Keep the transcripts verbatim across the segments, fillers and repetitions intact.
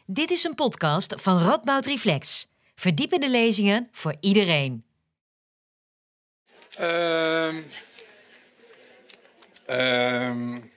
Dit is een podcast van Radboud Reflex. Verdiepende lezingen voor iedereen. Um, um,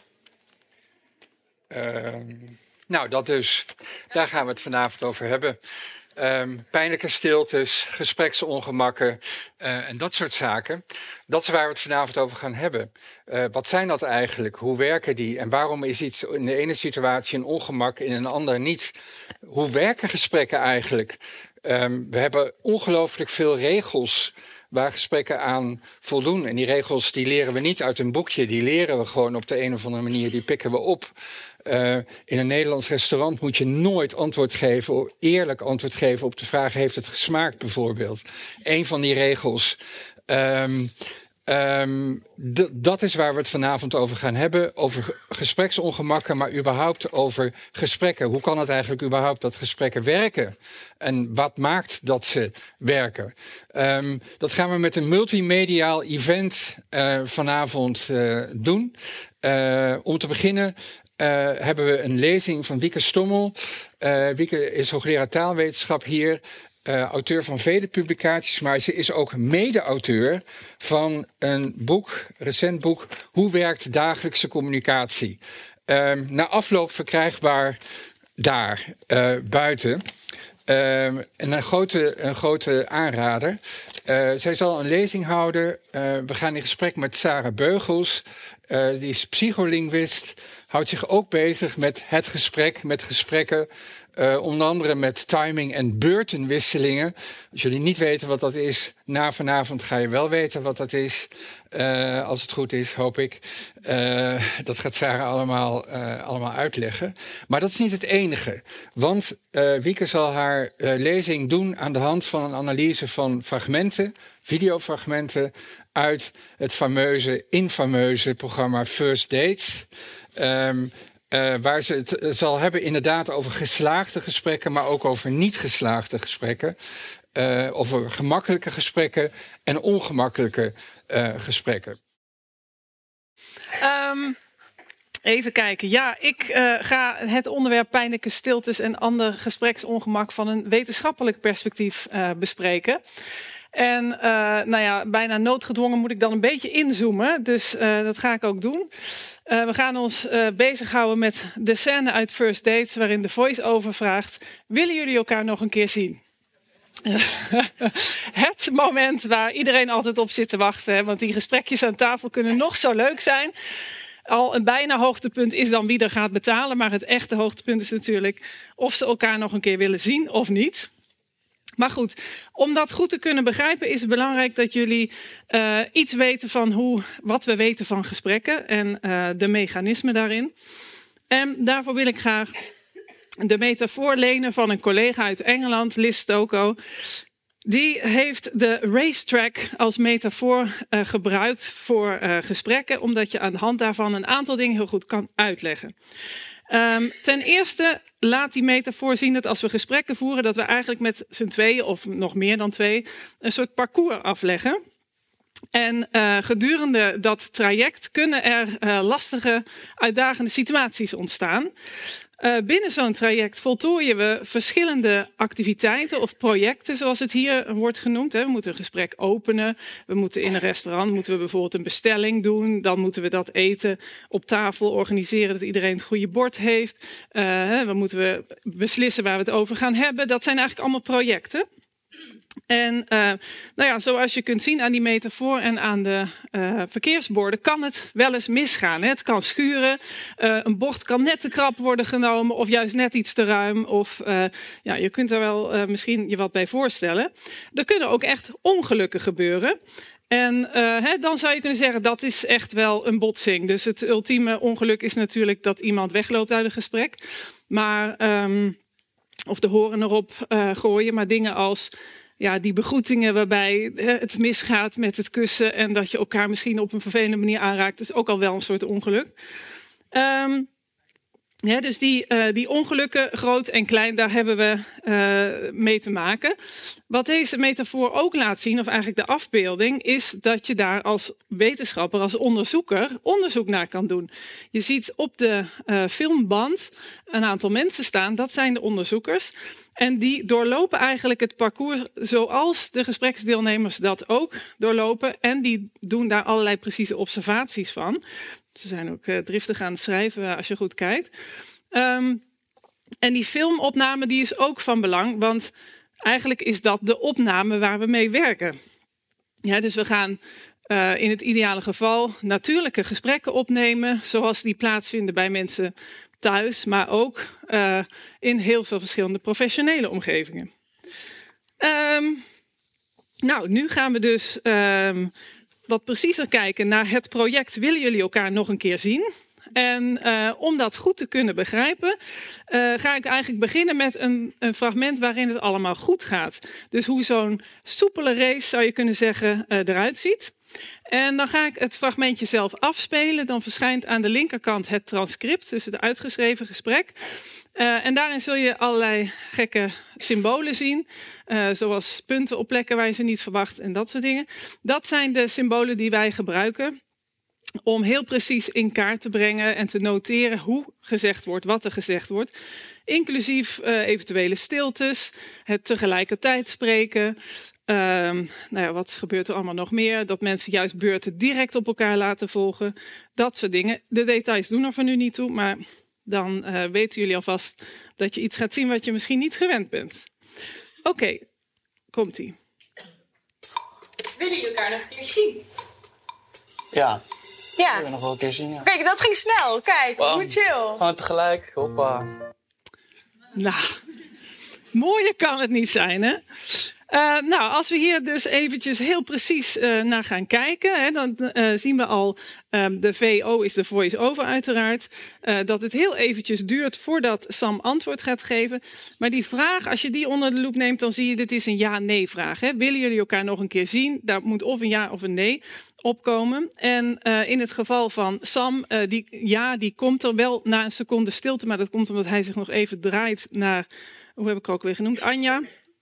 um, nou, dat dus. Daar gaan we het vanavond over hebben. Um, pijnlijke stiltes, gespreksongemakken uh, en dat soort zaken. Dat is waar we het vanavond over gaan hebben. Uh, wat zijn dat eigenlijk? Hoe werken die? En waarom is iets in de ene situatie een ongemak, in een ander niet? Hoe werken gesprekken eigenlijk? Um, we hebben ongelooflijk veel regels waar gesprekken aan voldoen. En die regels die leren we niet uit een boekje. Die leren we gewoon op de een of andere manier. Die pikken we op. Uh, in een Nederlands restaurant moet je nooit antwoord geven, eerlijk antwoord geven op de vraag: heeft het gesmaakt bijvoorbeeld? Eén van die regels. Um, um, d- dat is waar we het vanavond over gaan hebben. Over gespreksongemakken, maar überhaupt over gesprekken. Hoe kan het eigenlijk überhaupt dat gesprekken werken? En wat maakt dat ze werken? Um, dat gaan we met een multimediaal event uh, vanavond uh, doen. Uh, om te beginnen Uh, hebben we een lezing van Wieke Stommel. Uh, Wieke is hoogleraar taalwetenschap hier, uh, auteur van vele publicaties, maar ze is ook mede-auteur van een boek, recent boek, Hoe werkt dagelijkse communicatie? Uh, na afloop verkrijgbaar daar, uh, buiten. Uh, en een grote, een grote aanrader. Uh, zij zal een lezing houden. Uh, we gaan in gesprek met Sarah Beugels. Uh, die is psycholinguïst. Houdt zich ook bezig met het gesprek, met gesprekken. Uh, onder andere met timing en beurtenwisselingen. Als jullie niet weten wat dat is, na vanavond ga je wel weten wat dat is. Uh, als het goed is, hoop ik. Uh, dat gaat Sarah allemaal, uh, allemaal uitleggen. Maar dat is niet het enige. Want uh, Wieke zal haar uh, lezing doen aan de hand van een analyse van fragmenten, videofragmenten uit het fameuze, infameuze programma First Dates. Um, Uh, waar ze het uh, zal hebben inderdaad over geslaagde gesprekken, maar ook over niet geslaagde gesprekken. Uh, over gemakkelijke gesprekken en ongemakkelijke uh, gesprekken. Um, even kijken. Ja, ik uh, ga het onderwerp pijnlijke stiltes en ander gespreksongemak van een wetenschappelijk perspectief uh, bespreken. En uh, nou ja, bijna noodgedwongen moet ik dan een beetje inzoomen. Dus uh, dat ga ik ook doen. Uh, we gaan ons uh, bezighouden met de scène uit First Dates, waarin de voice-over vraagt: willen jullie elkaar nog een keer zien? Het moment waar iedereen altijd op zit te wachten. Hè, want die gesprekjes aan tafel kunnen nog zo leuk zijn. Al een bijna hoogtepunt is dan wie er gaat betalen. Maar het echte hoogtepunt is natuurlijk of ze elkaar nog een keer willen zien of niet. Maar goed, om dat goed te kunnen begrijpen is het belangrijk dat jullie uh, iets weten van hoe, wat we weten van gesprekken en uh, de mechanismen daarin. En daarvoor wil ik graag de metafoor lenen van een collega uit Engeland, Liz Stoko. Die heeft de racetrack als metafoor uh, gebruikt voor uh, gesprekken, omdat je aan de hand daarvan een aantal dingen heel goed kan uitleggen. Um, ten eerste laat die metafoor zien dat als we gesprekken voeren, dat we eigenlijk met z'n tweeën of nog meer dan twee een soort parcours afleggen. En uh, gedurende dat traject kunnen er uh, lastige, uitdagende situaties ontstaan. Uh, binnen zo'n traject voltooien we verschillende activiteiten of projecten, zoals het hier wordt genoemd. Hè. We moeten een gesprek openen. We moeten in een restaurant moeten we bijvoorbeeld een bestelling doen. Dan moeten we dat eten op tafel organiseren, dat iedereen het goede bord heeft. Uh, we moeten we beslissen waar we het over gaan hebben. Dat zijn eigenlijk allemaal projecten. En uh, nou ja, zoals je kunt zien aan die metafoor en aan de uh, verkeersborden kan het wel eens misgaan. Hè? Het kan schuren, uh, een bocht kan net te krap worden genomen of juist net iets te ruim. Of uh, ja, je kunt er wel uh, misschien je wat bij voorstellen. Er kunnen ook echt ongelukken gebeuren. En uh, hè, dan zou je kunnen zeggen dat is echt wel een botsing. Dus het ultieme ongeluk is natuurlijk dat iemand wegloopt uit een gesprek. Maar um, of de horen erop uh, gooien, maar dingen als ja, die begroetingen waarbij het misgaat met het kussen en dat je elkaar misschien op een vervelende manier aanraakt, is ook al wel een soort ongeluk. Um, Ja, dus die, uh, die ongelukken, groot en klein, daar hebben we uh, mee te maken. Wat deze metafoor ook laat zien, of eigenlijk de afbeelding, is dat je daar als wetenschapper, als onderzoeker, onderzoek naar kan doen. Je ziet op de uh, filmband een aantal mensen staan, dat zijn de onderzoekers. En die doorlopen eigenlijk het parcours zoals de gespreksdeelnemers dat ook doorlopen. En die doen daar allerlei precieze observaties van. Ze zijn ook uh, driftig aan het schrijven als je goed kijkt. Um, en die filmopname die is ook van belang, want eigenlijk is dat de opname waar we mee werken. Ja, dus we gaan uh, in het ideale geval natuurlijke gesprekken opnemen, zoals die plaatsvinden bij mensen thuis, maar ook uh, in heel veel verschillende professionele omgevingen. Um, nou, nu gaan we dus um, wat preciezer kijken naar het project Willen jullie elkaar nog een keer zien? En uh, om dat goed te kunnen begrijpen, uh, ga ik eigenlijk beginnen met een, een fragment waarin het allemaal goed gaat. Dus hoe zo'n soepele race, zou je kunnen zeggen, uh, eruit ziet. En dan ga ik het fragmentje zelf afspelen. Dan verschijnt aan de linkerkant het transcript, dus het uitgeschreven gesprek. Uh, en daarin zul je allerlei gekke symbolen zien. Uh, zoals punten op plekken waar je ze niet verwacht en dat soort dingen. Dat zijn de symbolen die wij gebruiken om heel precies in kaart te brengen en te noteren hoe gezegd wordt, wat er gezegd wordt. Inclusief uh, eventuele stiltes, het tegelijkertijd spreken. Uh, nou ja, wat gebeurt er allemaal nog meer? Dat mensen juist beurten direct op elkaar laten volgen. Dat soort dingen. De details doen er voor nu niet toe, maar dan uh, weten jullie alvast dat je iets gaat zien wat je misschien niet gewend bent. Oké, okay, komt-ie. Willen jullie elkaar nog een keer zien? Ja. Ja. Willen we nog wel een keer zien, ja. Kijk, dat ging snel. Kijk, Bam. hoe chill. Gewoon tegelijk, hoppa. Nou, mooier kan het niet zijn, hè? Uh, nou, als we hier dus eventjes heel precies uh, naar gaan kijken, hè, dan uh, zien we al, um, de V O is de voice-over uiteraard, uh, dat het heel eventjes duurt voordat Sam antwoord gaat geven. Maar die vraag, als je die onder de loep neemt, dan zie je, dit is een ja-nee vraag. Hè. Willen jullie elkaar nog een keer zien? Daar moet of een ja of een nee opkomen. En uh, in het geval van Sam, uh, die ja, die komt er wel na een seconde stilte, maar dat komt omdat hij zich nog even draait naar, hoe heb ik haar ook weer genoemd, Anja.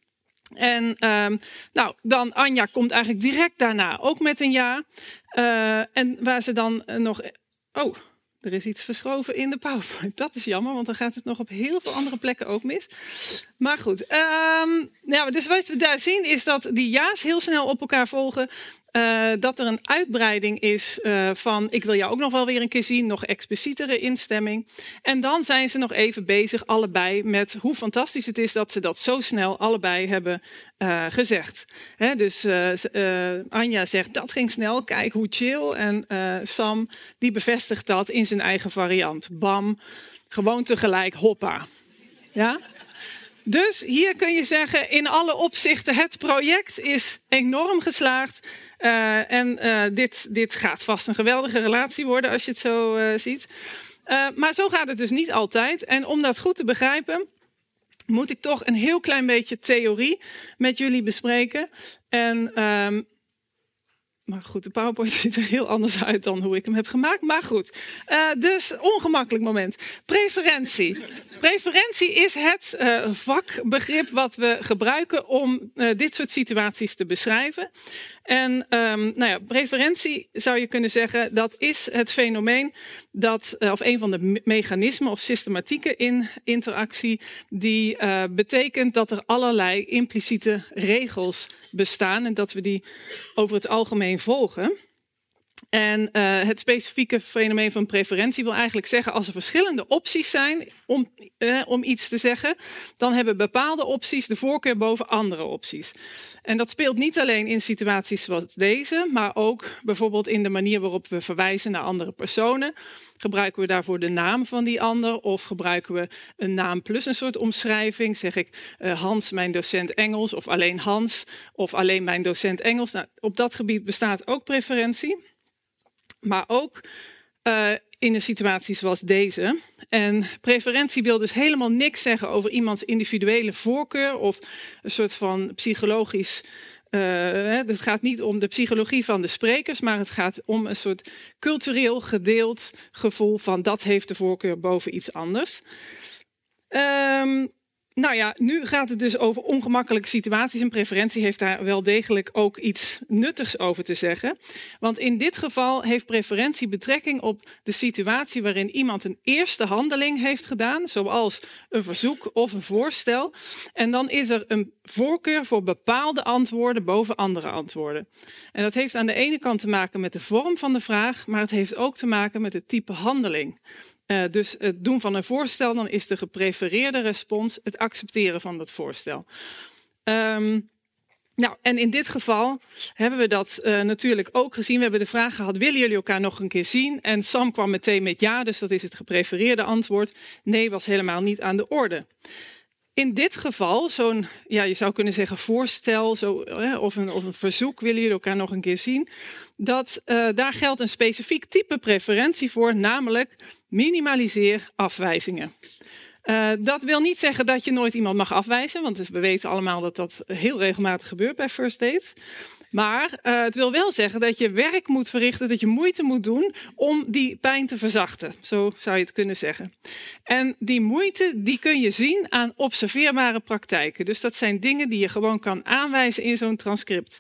En um, nou, dan Anja komt eigenlijk direct daarna ook met een ja. Uh, en waar ze dan uh, nog... Oh, er is iets verschoven in de PowerPoint. Dat is jammer, want dan gaat het nog op heel veel andere plekken ook mis. Maar goed, um, ja, dus wat we daar zien is dat die ja's heel snel op elkaar volgen. Uh, dat er een uitbreiding is uh, van ik wil jou ook nog wel weer een keer zien, nog explicietere instemming. En dan zijn ze nog even bezig allebei met hoe fantastisch het is dat ze dat zo snel allebei hebben uh, gezegd. Hè, dus uh, uh, Anja zegt dat ging snel, kijk hoe chill. En uh, Sam die bevestigt dat in zijn eigen variant. Bam, gewoon tegelijk hoppa. Ja? Dus hier kun je zeggen, in alle opzichten, het project is enorm geslaagd. Uh, en uh, dit, dit gaat vast een geweldige relatie worden als je het zo uh, ziet. Uh, maar zo gaat het dus niet altijd. En om dat goed te begrijpen, moet ik toch een heel klein beetje theorie met jullie bespreken. En... Um, Maar goed, de PowerPoint ziet er heel anders uit dan hoe ik hem heb gemaakt. Maar goed, uh, dus ongemakkelijk moment. Preferentie. Preferentie is het uh, vakbegrip wat we gebruiken om uh, dit soort situaties te beschrijven. En um, nou ja, preferentie zou je kunnen zeggen, dat is het fenomeen dat, uh, of een van de me- mechanismen of systematieken in interactie, die uh, betekent dat er allerlei impliciete regels bestaan en dat we die over het algemeen volgen. En uh, het specifieke fenomeen van preferentie wil eigenlijk zeggen, als er verschillende opties zijn om, uh, om iets te zeggen, dan hebben bepaalde opties de voorkeur boven andere opties. En dat speelt niet alleen in situaties zoals deze, maar ook bijvoorbeeld in de manier waarop we verwijzen naar andere personen. Gebruiken we daarvoor de naam van die ander of gebruiken we een naam plus een soort omschrijving? Zeg ik uh, Hans, mijn docent Engels, of alleen Hans, of alleen mijn docent Engels. Nou, op dat gebied bestaat ook preferentie. Maar ook uh, in een situatie zoals deze. En preferentie wil dus helemaal niks zeggen over iemands individuele voorkeur of een soort van psychologisch Uh, het gaat niet om de psychologie van de sprekers, maar het gaat om een soort cultureel gedeeld gevoel van dat heeft de voorkeur boven iets anders. Um, nou ja, nu gaat het dus over ongemakkelijke situaties en preferentie heeft daar wel degelijk ook iets nuttigs over te zeggen. Want in dit geval heeft preferentie betrekking op de situatie waarin iemand een eerste handeling heeft gedaan, zoals een verzoek of een voorstel. En dan is er een voorkeur voor bepaalde antwoorden boven andere antwoorden. En dat heeft aan de ene kant te maken met de vorm van de vraag, maar het heeft ook te maken met het type handeling. Uh, dus het doen van een voorstel, dan is de geprefereerde respons het accepteren van dat voorstel. Um, nou, en in dit geval hebben we dat uh, natuurlijk ook gezien. We hebben de vraag gehad, willen jullie elkaar nog een keer zien? En Sam kwam meteen met ja, dus dat is het geprefereerde antwoord. Nee was helemaal niet aan de orde. In dit geval, zo'n, ja, je zou kunnen zeggen voorstel zo, eh, of, een, of een verzoek, willen jullie elkaar nog een keer zien? Dat, uh, daar geldt een specifiek type preferentie voor, namelijk minimaliseer afwijzingen. Uh, dat wil niet zeggen dat je nooit iemand mag afwijzen, want we weten allemaal dat dat heel regelmatig gebeurt bij first dates. Maar uh, het wil wel zeggen dat je werk moet verrichten, dat je moeite moet doen om die pijn te verzachten. Zo zou je het kunnen zeggen. En die moeite die kun je zien aan observeerbare praktijken. Dus dat zijn dingen die je gewoon kan aanwijzen in zo'n transcript.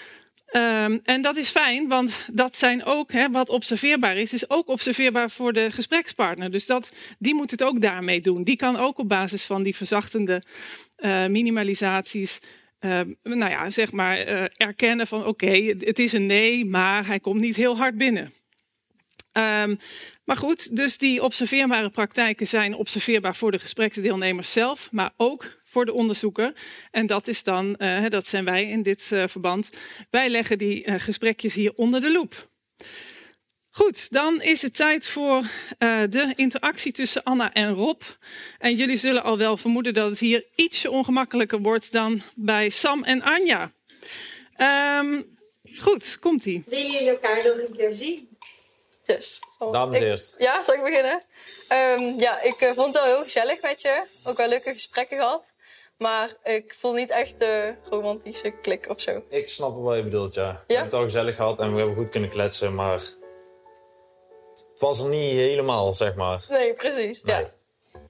Um, en dat is fijn, want dat zijn ook, hè, wat observeerbaar is, is ook observeerbaar voor de gesprekspartner. Dus dat, die moet het ook daarmee doen. Die kan ook op basis van die verzachtende uh, minimalisaties Uh, nou ja, zeg maar uh, erkennen van oké, okay, het is een nee, maar hij komt niet heel hard binnen. Um, maar goed, dus die observeerbare praktijken zijn observeerbaar voor de gespreksdeelnemers zelf, maar ook voor de onderzoeker. En dat is dan, uh, dat zijn wij in dit uh, verband. Wij leggen die uh, gesprekjes hier onder de loep. Goed, dan is het tijd voor uh, de interactie tussen Anna en Rob. En jullie zullen al wel vermoeden dat het hier ietsje ongemakkelijker wordt dan bij Sam en Anja. Um, goed, komt-ie. Willen jullie elkaar nog een keer zien? Yes. Dames eerst. Ja, zal ik beginnen? Um, ja, ik uh, vond het wel heel gezellig met je. Ook wel leuke gesprekken gehad. Maar ik voel niet echt de romantische klik of zo. Ik snap wel wat je bedoelt, ja. We Ja? hebben het al gezellig gehad en we hebben goed kunnen kletsen, maar het was er niet helemaal, zeg maar. Nee, precies. Nee. Ja.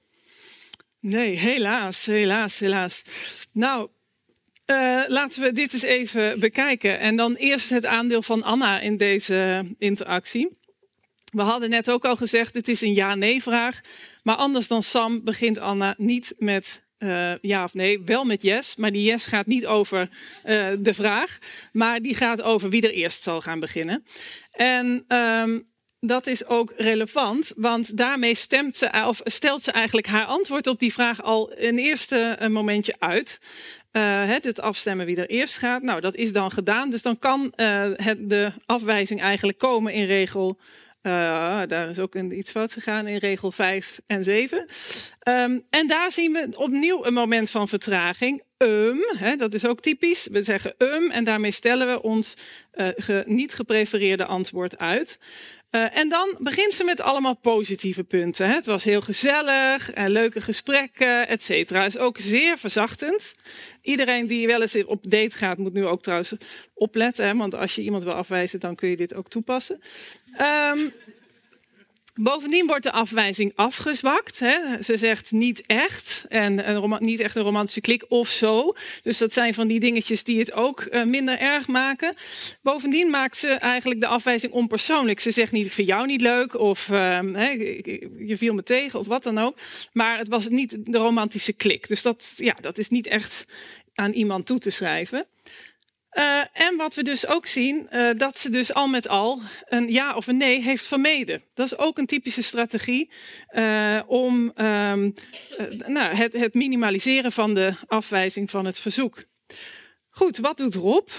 Nee, helaas, helaas, helaas. Nou, uh, laten we dit eens even bekijken. En dan eerst het aandeel van Anna in deze interactie. We hadden net ook al gezegd, het is een ja-nee-vraag. Maar anders dan Sam begint Anna niet met uh, ja of nee, wel met yes. Maar die yes gaat niet over uh, de vraag, maar die gaat over wie er eerst zal gaan beginnen. En Um, dat is ook relevant, want daarmee stemt ze, of stelt ze eigenlijk haar antwoord op die vraag al een eerste momentje uit. Uh, het, het afstemmen wie er eerst gaat. Nou, dat is dan gedaan. Dus dan kan uh, het, de afwijzing eigenlijk komen in regel. Uh, daar is ook een, iets fout gegaan in regel vijf en zeven. Um, en daar zien we opnieuw een moment van vertraging. Um, hè, dat is ook typisch. We zeggen um en daarmee stellen we ons uh, ge, niet geprefereerde antwoord uit. Uh, en dan begint ze met allemaal positieve punten. Hè. Het was heel gezellig, en leuke gesprekken, et cetera. Is ook zeer verzachtend. Iedereen die wel eens op date gaat, moet nu ook trouwens opletten. Hè, want als je iemand wil afwijzen, dan kun je dit ook toepassen. Um, Bovendien wordt de afwijzing afgezwakt. Hè. Ze zegt niet echt en een rom- niet echt een romantische klik of zo. Dus dat zijn van die dingetjes die het ook uh, minder erg maken. Bovendien maakt ze eigenlijk de afwijzing onpersoonlijk. Ze zegt niet ik vind jou niet leuk of uh, hè, je viel me tegen of wat dan ook. Maar het was niet de romantische klik. Dus dat, ja, dat is niet echt aan iemand toe te schrijven. Uh, en wat we dus ook zien, uh, dat ze dus al met al een ja of een nee heeft vermeden. Dat is ook een typische strategie uh, om um, uh, nou, het, het minimaliseren van de afwijzing van het verzoek. Goed, wat doet Rob?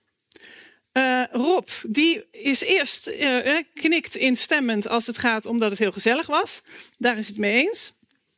Uh, Rob, die is eerst uh, knikt instemmend als het gaat omdat het heel gezellig was. Daar is het mee eens.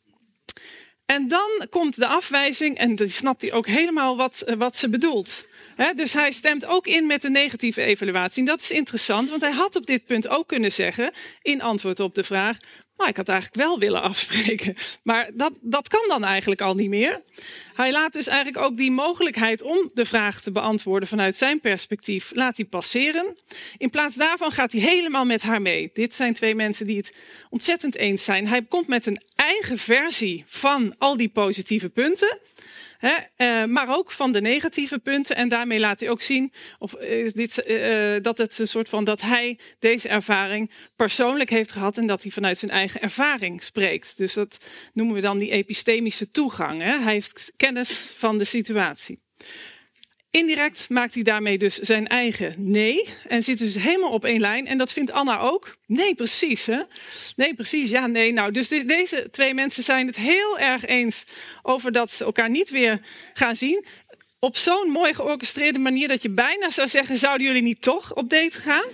En dan komt de afwijzing en dan snapt hij ook helemaal wat, uh, wat ze bedoelt. He, dus hij stemt ook in met de negatieve evaluatie. En dat is interessant, want hij had op dit punt ook kunnen zeggen, in antwoord op de vraag, oh, ik had eigenlijk wel willen afspreken. Maar dat, dat kan dan eigenlijk al niet meer. Hij laat dus eigenlijk ook die mogelijkheid om de vraag te beantwoorden vanuit zijn perspectief, laat hij passeren. In plaats daarvan gaat hij helemaal met haar mee. Dit zijn twee mensen die het ontzettend eens zijn. Hij komt met een eigen versie van al die positieve punten. He, uh, maar ook van de negatieve punten. En daarmee laat hij ook zien of, uh, dit, uh, dat, het een soort van, dat hij deze ervaring persoonlijk heeft gehad. En dat hij vanuit zijn eigen ervaring spreekt. Dus dat noemen we dan die epistemische toegang. He. Hij heeft kennis van de situatie. Indirect maakt hij daarmee dus zijn eigen nee. En zit dus helemaal op één lijn. En dat vindt Anna ook. Nee, precies. Hè? Nee, precies. Ja, nee. Nou, dus de, deze twee mensen zijn het heel erg eens over dat ze elkaar niet weer gaan zien. Op zo'n mooi georchestreerde manier dat je bijna zou zeggen, zouden jullie niet toch op date gaan?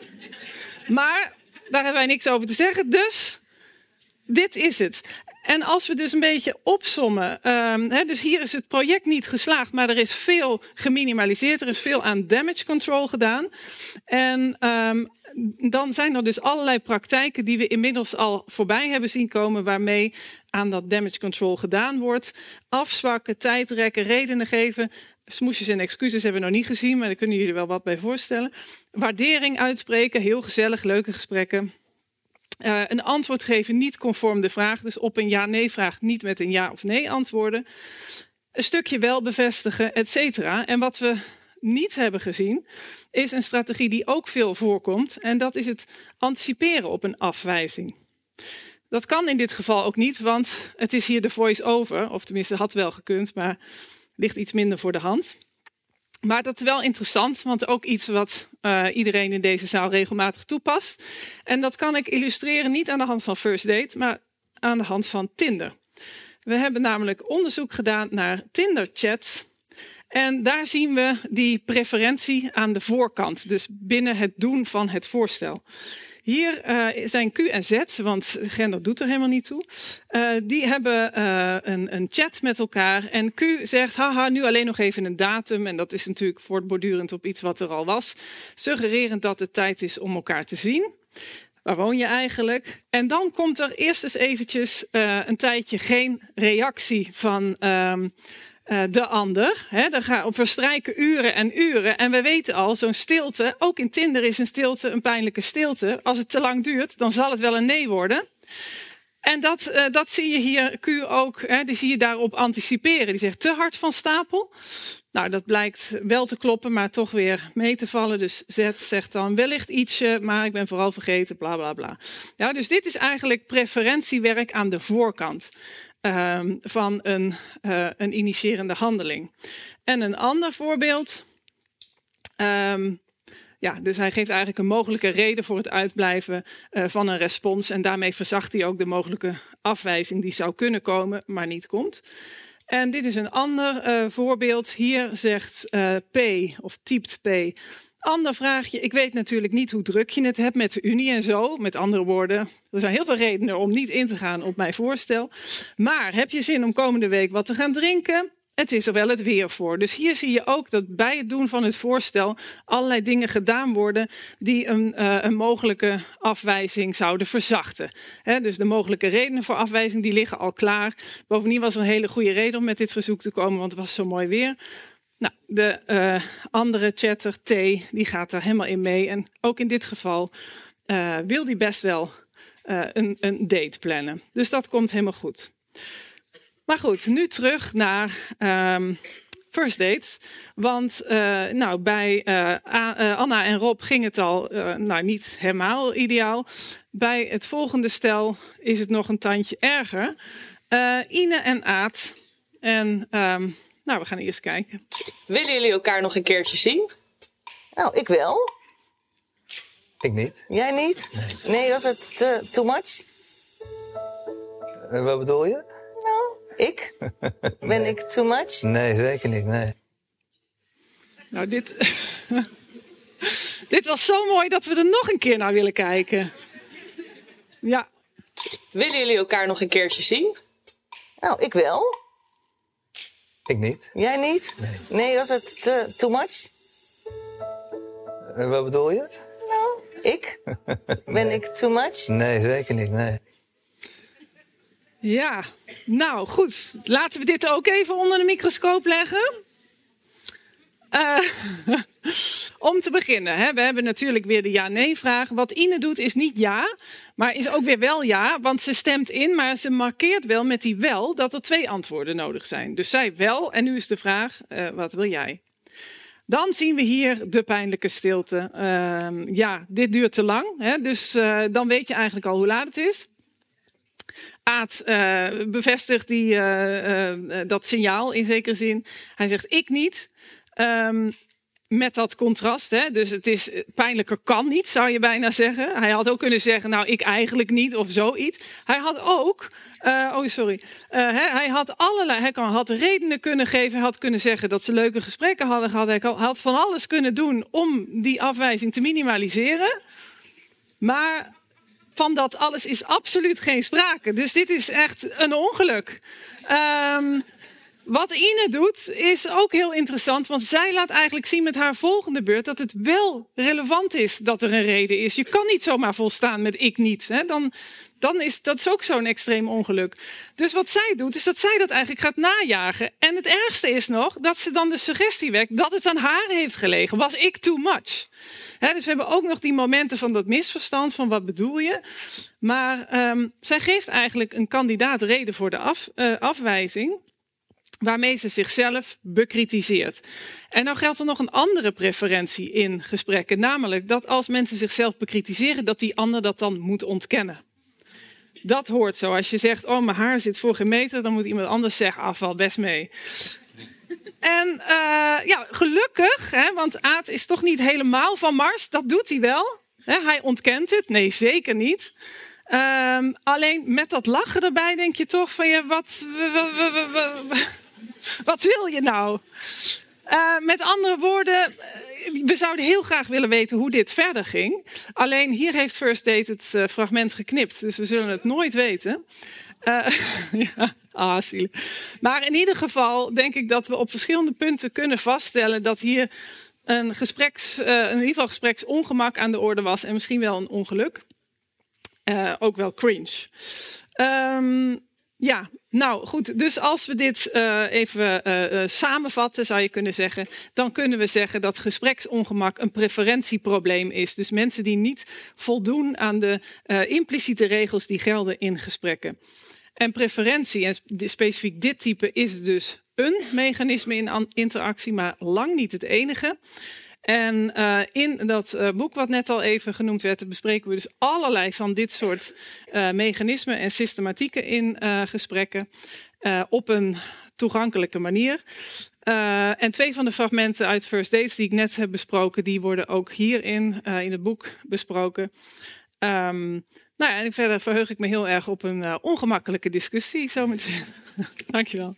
Maar daar hebben wij niks over te zeggen. Dus dit is het. En als we dus een beetje opsommen, um, he, dus hier is het project niet geslaagd, maar er is veel geminimaliseerd, er is veel aan damage control gedaan. En um, dan zijn er dus allerlei praktijken die we inmiddels al voorbij hebben zien komen, waarmee aan dat damage control gedaan wordt. Afzwakken, tijdrekken, redenen geven. Smoesjes en excuses hebben we nog niet gezien, maar daar kunnen jullie wel wat bij voorstellen. Waardering uitspreken, heel gezellig, leuke gesprekken. Uh, een antwoord geven niet conform de vraag. Dus op een ja-nee vraag niet met een ja of nee antwoorden. Een stukje wel bevestigen, et cetera. En wat we niet hebben gezien, is een strategie die ook veel voorkomt. En dat is het anticiperen op een afwijzing. Dat kan in dit geval ook niet, want het is hier de voice-over. Of tenminste, had wel gekund, maar ligt iets minder voor de hand. Maar dat is wel interessant, want ook iets wat uh, iedereen in deze zaal regelmatig toepast. En dat kan ik illustreren niet aan de hand van First Date, maar aan de hand van Tinder. We hebben namelijk onderzoek gedaan naar Tinder-chats. En daar zien we die preferentie aan de voorkant, dus binnen het doen van het voorstel. Hier uh, zijn Q en Z, want gender doet er helemaal niet toe. Uh, die hebben uh, een, een chat met elkaar. En Q zegt, haha, nu alleen nog even een datum. En dat is natuurlijk voortbordurend op iets wat er al was. Suggererend dat het tijd is om elkaar te zien. Waar woon je eigenlijk? En dan komt er eerst eens eventjes uh, een tijdje geen reactie van Um, Uh, de ander. Hè, er gaan verstrijken uren en uren. En we weten al, zo'n stilte, ook in Tinder is een stilte een pijnlijke stilte. Als het te lang duurt, dan zal het wel een nee worden. En dat, uh, dat zie je hier, Q ook, hè, die zie je daarop anticiperen. Die zegt te hard van stapel. Nou, dat blijkt wel te kloppen, maar toch weer mee te vallen. Dus Z zegt dan wellicht ietsje, maar ik ben vooral vergeten, bla bla bla. Ja, dus dit is eigenlijk preferentiewerk aan de voorkant. Um, van een, uh, een initiërende handeling. En een ander voorbeeld. Um, ja, dus hij geeft eigenlijk een mogelijke reden voor het uitblijven uh, van een respons. En daarmee verzacht hij ook de mogelijke afwijzing die zou kunnen komen, maar niet komt. En dit is een ander uh, voorbeeld. Hier zegt uh, P, of typt P. Ander vraagje, ik weet natuurlijk niet hoe druk je het hebt met de Unie en zo. Met andere woorden, er zijn heel veel redenen om niet in te gaan op mijn voorstel. Maar heb je zin om komende week wat te gaan drinken? Het is er wel het weer voor. Dus hier zie je ook dat bij het doen van het voorstel allerlei dingen gedaan worden die een, uh, een mogelijke afwijzing zouden verzachten. He, dus de mogelijke redenen voor afwijzing die liggen al klaar. Bovendien was er een hele goede reden om met dit verzoek te komen, want het was zo mooi weer. Nou, de uh, andere chatter, T, die gaat daar helemaal in mee. En ook in dit geval uh, wil die best wel uh, een, een date plannen. Dus dat komt helemaal goed. Maar goed, nu terug naar um, first dates. Want uh, nou, bij uh, Anna en Rob ging het al uh, nou, niet helemaal ideaal. Bij het volgende stel is het nog een tandje erger. Uh, Ine en Aad. En um, nou, we gaan eerst kijken. Willen jullie elkaar nog een keertje zien? Nou, ik wel. Ik niet. Jij niet? Nee, nee was het te, too much? Uh, wat bedoel je? Nou, ik? Ben nee. ik too much? Nee, zeker niet, nee. Nou, dit... dit was zo mooi dat we er nog een keer naar willen kijken. Ja. Willen jullie elkaar nog een keertje zien? Nou, ik wel. Ik niet. Jij niet? Nee. Nee, was het te, too much? Uh, wat bedoel je? Nou, ik? Ben nee. ik too much? Nee, zeker niet, nee. Ja, nou goed. Laten we dit ook even onder de microscoop leggen. Uh, om te beginnen, hè, we hebben natuurlijk weer de ja-nee-vraag. Wat Ine doet is niet ja, maar is ook weer wel ja. Want ze stemt in, maar ze markeert wel met die wel dat er twee antwoorden nodig zijn. Dus zij wel, en nu is de vraag, uh, wat wil jij? Dan zien we hier de pijnlijke stilte. Uh, ja, dit duurt te lang, hè, dus uh, dan weet je eigenlijk al hoe laat het is. Aad uh, bevestigt die, uh, uh, dat signaal in zekere zin. Hij zegt ik niet. Um, met dat contrast, hè? Dus het is pijnlijker kan niet, zou je bijna zeggen. Hij had ook kunnen zeggen, nou ik eigenlijk niet of zoiets. Hij had ook, uh, oh sorry, uh, hè, hij had allerlei, hij kan, had redenen kunnen geven. Hij had kunnen zeggen dat ze leuke gesprekken hadden gehad. Hij had van alles kunnen doen om die afwijzing te minimaliseren. Maar van dat alles is absoluut geen sprake. Dus dit is echt een ongeluk. Um, Wat Ine doet is ook heel interessant, want zij laat eigenlijk zien met haar volgende beurt dat het wel relevant is dat er een reden is. Je kan niet zomaar volstaan met ik niet. Hè? Dan, dan is dat is ook zo'n extreem ongeluk. Dus wat zij doet is dat zij dat eigenlijk gaat najagen. En het ergste is nog dat ze dan de suggestie wekt dat het aan haar heeft gelegen. Was ik too much? Hè, dus we hebben ook nog die momenten van dat misverstand van wat bedoel je. Maar um, zij geeft eigenlijk een kandidaat reden voor de af, uh, afwijzing, waarmee ze zichzelf bekritiseert. En nou geldt er nog een andere preferentie in gesprekken. Namelijk dat als mensen zichzelf bekritiseren, dat die ander dat dan moet ontkennen. Dat hoort zo. Als je zegt, oh mijn haar zit voor geen meter, dan moet iemand anders zeggen, afval best mee. En uh, ja, gelukkig, hè, want Aad is toch niet helemaal van Mars. Dat doet hij wel. Hè, hij ontkent het. Nee, zeker niet. Um, alleen met dat lachen erbij denk je toch van je, wat, wat wil je nou? Uh, met andere woorden, we zouden heel graag willen weten hoe dit verder ging. Alleen hier heeft First Date het uh, fragment geknipt, dus we zullen het nooit weten. Uh, ja, ah, zielig. Maar in ieder geval denk ik dat we op verschillende punten kunnen vaststellen dat hier een gespreks, uh, in ieder geval gespreksongemak aan de orde was en misschien wel een ongeluk. Uh, ook wel cringe. Um, ja, nou goed. Dus als we dit uh, even uh, uh, samenvatten, zou je kunnen zeggen, dan kunnen we zeggen dat gespreksongemak een preferentieprobleem is. Dus mensen die niet voldoen aan de uh, impliciete regels die gelden in gesprekken. En preferentie, en specifiek dit type, is dus een mechanisme in interactie, maar lang niet het enige. En uh, in dat uh, boek wat net al even genoemd werd, bespreken we dus allerlei van dit soort uh, mechanismen en systematieken in uh, gesprekken uh, op een toegankelijke manier. Uh, en twee van de fragmenten uit First Dates die ik net heb besproken, die worden ook hierin uh, in het boek besproken. Um, nou ja, en verder verheug ik me heel erg op een uh, ongemakkelijke discussie zometeen. Dankjewel.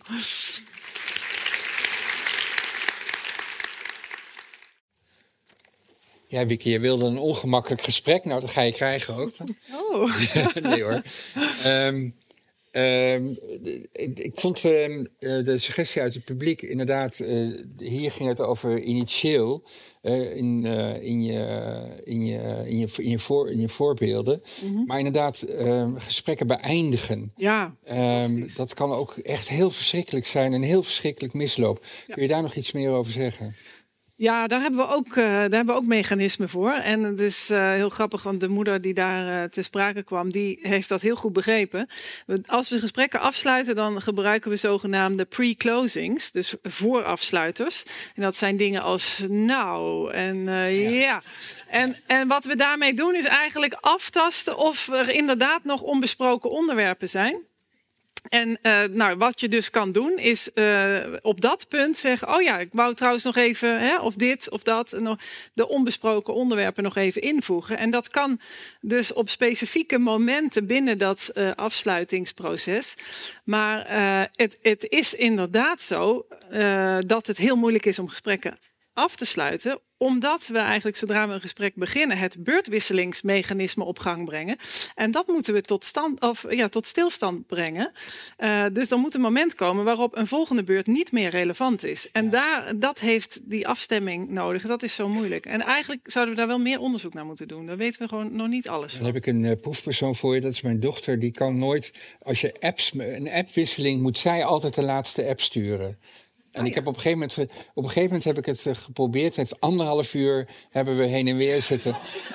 Ja, Wieke, je wilde een ongemakkelijk gesprek. Nou, dat ga je krijgen ook. Oh. Nee hoor. Um, um, ik, ik vond um, de suggestie uit het publiek inderdaad, uh, hier ging het over initieel uh, in, uh, in, je, in, je, in, je, in, je voor, in je voorbeelden. Mm-hmm. Maar inderdaad, um, gesprekken beëindigen. Ja, um, dat kan ook echt heel verschrikkelijk zijn en heel verschrikkelijk mislopen. Ja. Kun je daar nog iets meer over zeggen? Ja, daar hebben we ook, uh, daar hebben we ook mechanismen voor. En het is uh, heel grappig, want de moeder die daar uh, ter sprake kwam, die heeft dat heel goed begrepen. Als we gesprekken afsluiten, dan gebruiken we zogenaamde pre-closings, dus voorafsluiters. En dat zijn dingen als nou en uh, ja. ja. En, en wat we daarmee doen is eigenlijk aftasten of er inderdaad nog onbesproken onderwerpen zijn. En uh, nou, wat je dus kan doen is uh, op dat punt zeggen, oh ja, ik wou trouwens nog even, hè, of dit of dat, nog de onbesproken onderwerpen nog even invoegen. En dat kan dus op specifieke momenten binnen dat uh, afsluitingsproces. Maar uh, het, het is inderdaad zo uh, dat het heel moeilijk is om gesprekken af te sluiten, omdat we eigenlijk zodra we een gesprek beginnen het beurtwisselingsmechanisme op gang brengen. En dat moeten we tot, stand, of, ja, tot stilstand brengen. Uh, dus dan moet een moment komen waarop een volgende beurt niet meer relevant is. En ja. daar, dat heeft die afstemming nodig. Dat is zo moeilijk. En eigenlijk zouden we daar wel meer onderzoek naar moeten doen. Daar weten we gewoon nog niet alles van. Dan heb ik een uh, proefpersoon voor je. Dat is mijn dochter. Die kan nooit, als je apps, een appwisseling, moet zij altijd de laatste app sturen. En oh, ik heb op een gegeven moment, op een gegeven moment heb ik het uh, geprobeerd. Het heeft anderhalf uur hebben we heen en weer zitten.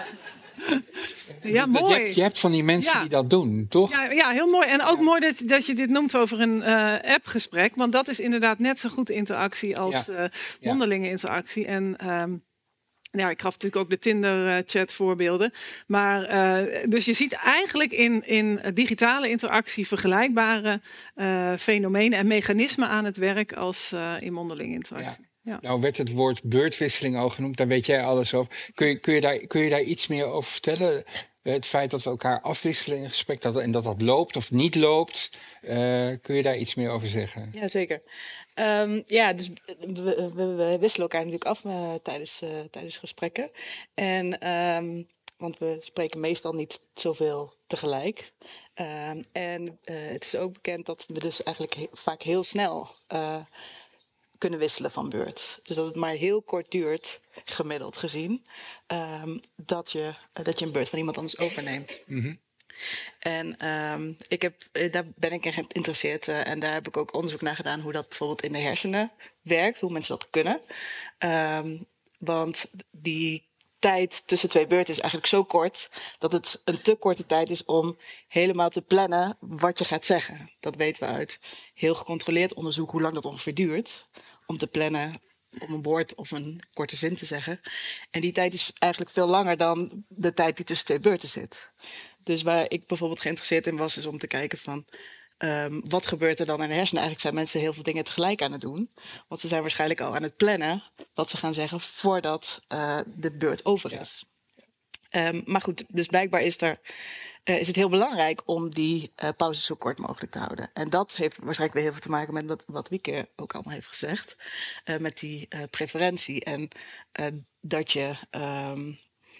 Ja, dat, mooi. Je hebt, je hebt van die mensen ja. die dat doen, toch? Ja, ja heel mooi. En ook ja. mooi dat, dat je dit noemt over een uh, appgesprek. Want dat is inderdaad net zo goed interactie als ja. uh, mondelinge interactie. En um, ja, ik gaf natuurlijk ook de Tinder-chat voorbeelden. Maar uh, dus je ziet eigenlijk in, in digitale interactie vergelijkbare uh, fenomenen en mechanismen aan het werk als uh, in mondelinge interactie. Ja. Ja. Nou werd het woord beurtwisseling al genoemd, daar weet jij alles over. Kun je, kun je, daar, kun je daar iets meer over vertellen? Het feit dat we elkaar afwisselen in gesprek dat, en dat dat loopt of niet loopt. Uh, kun je daar iets meer over zeggen? Ja, zeker. Um, ja, dus we, we, we wisselen elkaar natuurlijk af uh, tijdens, uh, tijdens gesprekken. En, um, want we spreken meestal niet zoveel tegelijk. Um, en uh, het is ook bekend dat we dus eigenlijk he- vaak heel snel uh, kunnen wisselen van beurt. Dus dat het maar heel kort duurt, gemiddeld gezien, um, dat, je, uh, dat je een beurt van iemand anders overneemt. Mm-hmm. En um, ik heb, daar ben ik in geïnteresseerd uh, en daar heb ik ook onderzoek naar gedaan hoe dat bijvoorbeeld in de hersenen werkt, hoe mensen dat kunnen. Um, want die tijd tussen twee beurten is eigenlijk zo kort dat het een te korte tijd is om helemaal te plannen wat je gaat zeggen. Dat weten we uit heel gecontroleerd onderzoek hoe lang dat ongeveer duurt om te plannen om een woord of een korte zin te zeggen. En die tijd is eigenlijk veel langer dan de tijd die tussen twee beurten zit. Dus waar ik bijvoorbeeld geïnteresseerd in was, is om te kijken van um, wat gebeurt er dan in de hersenen? Eigenlijk zijn mensen heel veel dingen tegelijk aan het doen. Want ze zijn waarschijnlijk al aan het plannen wat ze gaan zeggen voordat uh, de beurt over is. Ja. Um, maar goed, dus blijkbaar is, er, uh, is het heel belangrijk om die uh, pauze zo kort mogelijk te houden. En dat heeft waarschijnlijk weer heel veel te maken met wat, wat Wieke ook allemaal heeft gezegd. Uh, met die uh, preferentie en uh, dat je... Um,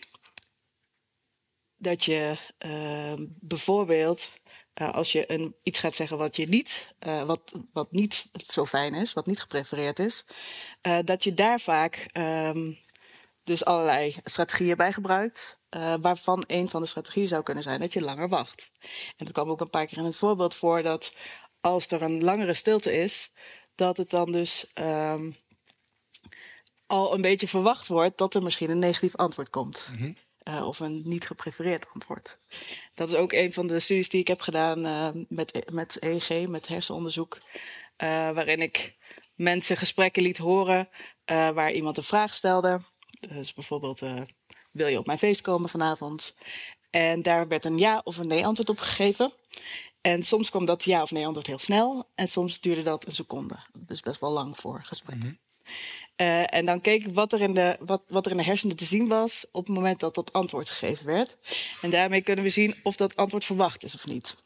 Dat je uh, bijvoorbeeld, uh, als je een, iets gaat zeggen wat, je niet, uh, wat, wat niet zo fijn is, wat niet geprefereerd is, uh, dat je daar vaak um, dus allerlei strategieën bij gebruikt, uh, waarvan een van de strategieën zou kunnen zijn dat je langer wacht. En dat kwam ook een paar keer in het voorbeeld voor dat als er een langere stilte is, dat het dan dus um, al een beetje verwacht wordt dat er misschien een negatief antwoord komt. Mm-hmm. Uh, of een niet geprefereerd antwoord. Dat is ook een van de studies die ik heb gedaan uh, met, met E E G, met hersenonderzoek. Uh, waarin ik mensen gesprekken liet horen uh, waar iemand een vraag stelde. Dus bijvoorbeeld, uh, wil je op mijn feest komen vanavond? En daar werd een ja of een nee antwoord op gegeven. En soms kwam dat ja of nee antwoord heel snel. En soms duurde dat een seconde. Dus best wel lang voor gesprekken. Mm-hmm. Uh, en dan keek ik wat er, in de, wat, wat er in de hersenen te zien was op het moment dat dat antwoord gegeven werd. En daarmee kunnen we zien of dat antwoord verwacht is of niet.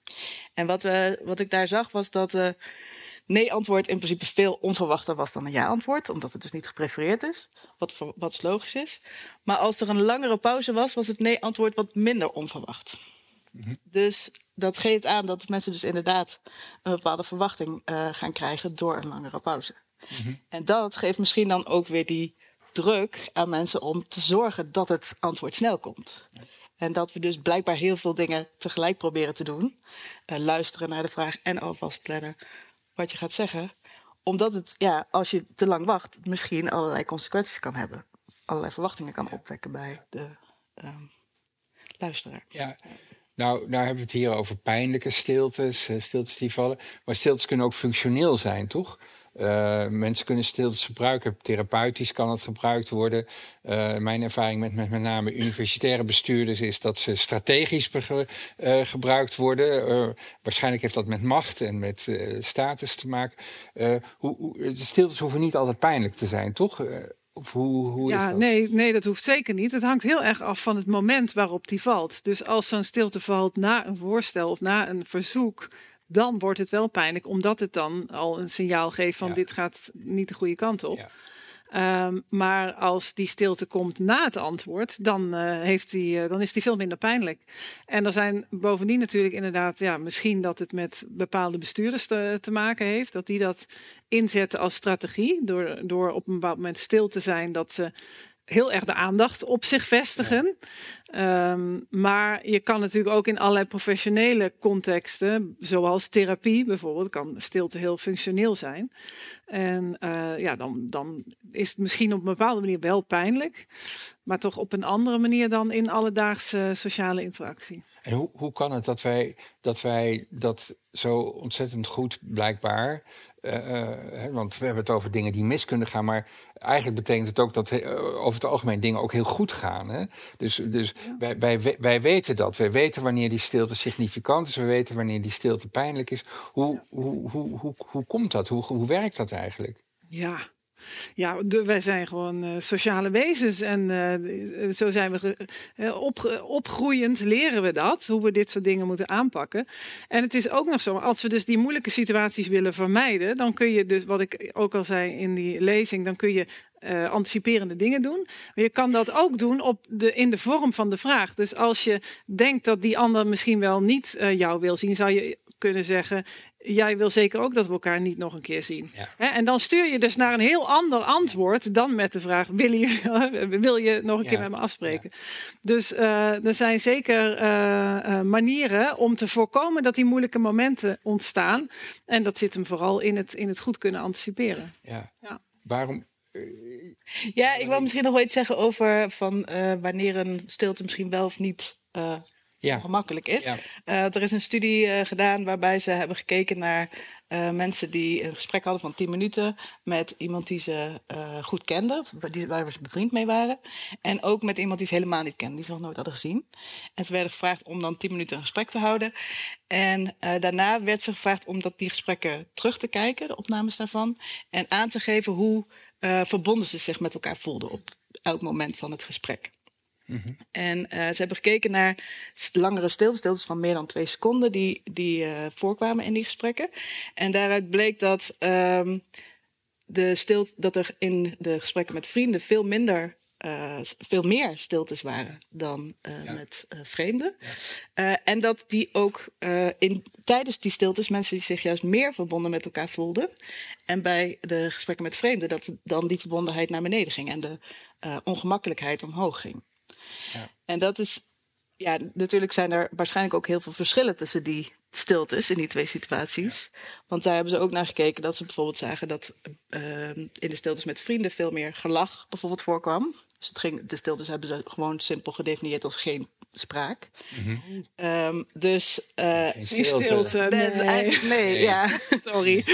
En wat, we, wat ik daar zag was dat uh, nee-antwoord in principe veel onverwachter was dan een ja-antwoord. Omdat het dus niet geprefereerd is, wat, wat logisch is. Maar als er een langere pauze was, was het nee-antwoord wat minder onverwacht. Mm-hmm. Dus dat geeft aan dat mensen dus inderdaad een bepaalde verwachting uh, gaan krijgen door een langere pauze. Mm-hmm. En dat geeft misschien dan ook weer die druk aan mensen om te zorgen dat het antwoord snel komt. Ja. En dat we dus blijkbaar heel veel dingen tegelijk proberen te doen. Uh, luisteren naar de vraag en alvast plannen wat je gaat zeggen. Omdat het, ja, als je te lang wacht, misschien allerlei consequenties kan hebben. Allerlei verwachtingen kan opwekken bij de uh, luisteraar. Ja. Nou, nou hebben we het hier over pijnlijke stiltes, stiltes die vallen. Maar stiltes kunnen ook functioneel zijn, toch? Uh, mensen kunnen stiltes gebruiken. Therapeutisch kan het gebruikt worden. Uh, mijn ervaring met, met met name universitaire bestuurders is dat ze strategisch be- uh, gebruikt worden. Uh, waarschijnlijk heeft dat met macht en met uh, status te maken. Uh, hoe, hoe, de stiltes hoeven niet altijd pijnlijk te zijn, toch? Uh, Of hoe, hoe ja, is dat? Nee, nee, dat hoeft zeker niet. Het hangt heel erg af van het moment waarop die valt. Dus als zo'n stilte valt na een voorstel of na een verzoek, dan wordt het wel pijnlijk, omdat het dan al een signaal geeft van ja. dit gaat niet de goede kant op. Ja. Um, maar als die stilte komt na het antwoord, dan, uh, heeft die, uh, dan is die veel minder pijnlijk. En er zijn bovendien natuurlijk inderdaad, ja, misschien dat het met bepaalde bestuurders te, te maken heeft, dat die dat inzetten als strategie, door, door op een bepaald moment stil te zijn, dat ze heel erg de aandacht op zich vestigen. Ja. Um, maar je kan natuurlijk ook in allerlei professionele contexten, zoals therapie bijvoorbeeld, kan stilte heel functioneel zijn. En uh, ja, dan, dan is het misschien op een bepaalde manier wel pijnlijk, maar toch op een andere manier dan in alledaagse sociale interactie. En hoe, hoe kan het dat wij, dat wij dat zo ontzettend goed blijkbaar... Uh, uh, want we hebben het over dingen die mis kunnen gaan, maar eigenlijk betekent het ook dat uh, over het algemeen dingen ook heel goed gaan. Hè? Dus, dus ja. wij, wij, wij weten dat. Wij weten wanneer die stilte significant is. We weten wanneer die stilte pijnlijk is. Hoe, ja. hoe, hoe, hoe, hoe komt dat? Hoe, hoe werkt dat eigenlijk? Ja. Ja, de, wij zijn gewoon uh, sociale wezens en uh, zo zijn we uh, op, opgroeiend leren we dat, hoe we dit soort dingen moeten aanpakken. En het is ook nog zo, als we dus die moeilijke situaties willen vermijden, dan kun je dus, wat ik ook al zei in die lezing, dan kun je uh, anticiperende dingen doen. Maar je kan dat ook doen op de, in de vorm van de vraag. Dus als je denkt dat die ander misschien wel niet uh, jou wil zien, zou je kunnen zeggen, jij wil zeker ook dat we elkaar niet nog een keer zien. Ja. He, en dan stuur je dus naar een heel ander antwoord dan met de vraag, wil je, wil je nog een ja. keer met me afspreken? Ja. Dus uh, er zijn zeker uh, uh, manieren om te voorkomen dat die moeilijke momenten ontstaan. En dat zit hem vooral in het, in het goed kunnen anticiperen. Ja. Ja. Waarom... Ja, ik wil misschien nog wel iets zeggen over van uh, wanneer een stilte misschien wel of niet Uh, Ja. ongemakkelijk is. Ja. Uh, er is een studie uh, gedaan waarbij ze hebben gekeken naar uh, mensen die een gesprek hadden van tien minuten met iemand die ze uh, goed kenden, die, waar ze bevriend mee waren. En ook met iemand die ze helemaal niet kenden, die ze nog nooit hadden gezien. En ze werden gevraagd om dan tien minuten een gesprek te houden. En uh, daarna werd ze gevraagd om dat die gesprekken terug te kijken, de opnames daarvan, en aan te geven hoe uh, verbonden ze zich met elkaar voelden op elk moment van het gesprek. Mm-hmm. En uh, ze hebben gekeken naar langere stiltes, stiltes van meer dan twee seconden die, die uh, voorkwamen in die gesprekken. En daaruit bleek dat, um, de stilte, dat er in de gesprekken met vrienden veel minder, uh, veel meer stiltes waren dan uh, ja. met uh, vreemden. Ja. Uh, en dat die ook uh, in, tijdens die stiltes mensen die zich juist meer verbonden met elkaar voelden. En bij de gesprekken met vreemden dat dan die verbondenheid naar beneden ging en de uh, ongemakkelijkheid omhoog ging. Ja. En dat is, ja, natuurlijk zijn er waarschijnlijk ook heel veel verschillen tussen die stiltes in die twee situaties. Ja. Want daar hebben ze ook naar gekeken dat ze bijvoorbeeld zagen dat uh, in de stiltes met vrienden veel meer gelach bijvoorbeeld voorkwam. Dus het ging, de stiltes hebben ze gewoon simpel gedefinieerd als geen spraak. Mm-hmm. Um, dus uh, geen stilte. stilte nee. Nee, nee, ja. Sorry.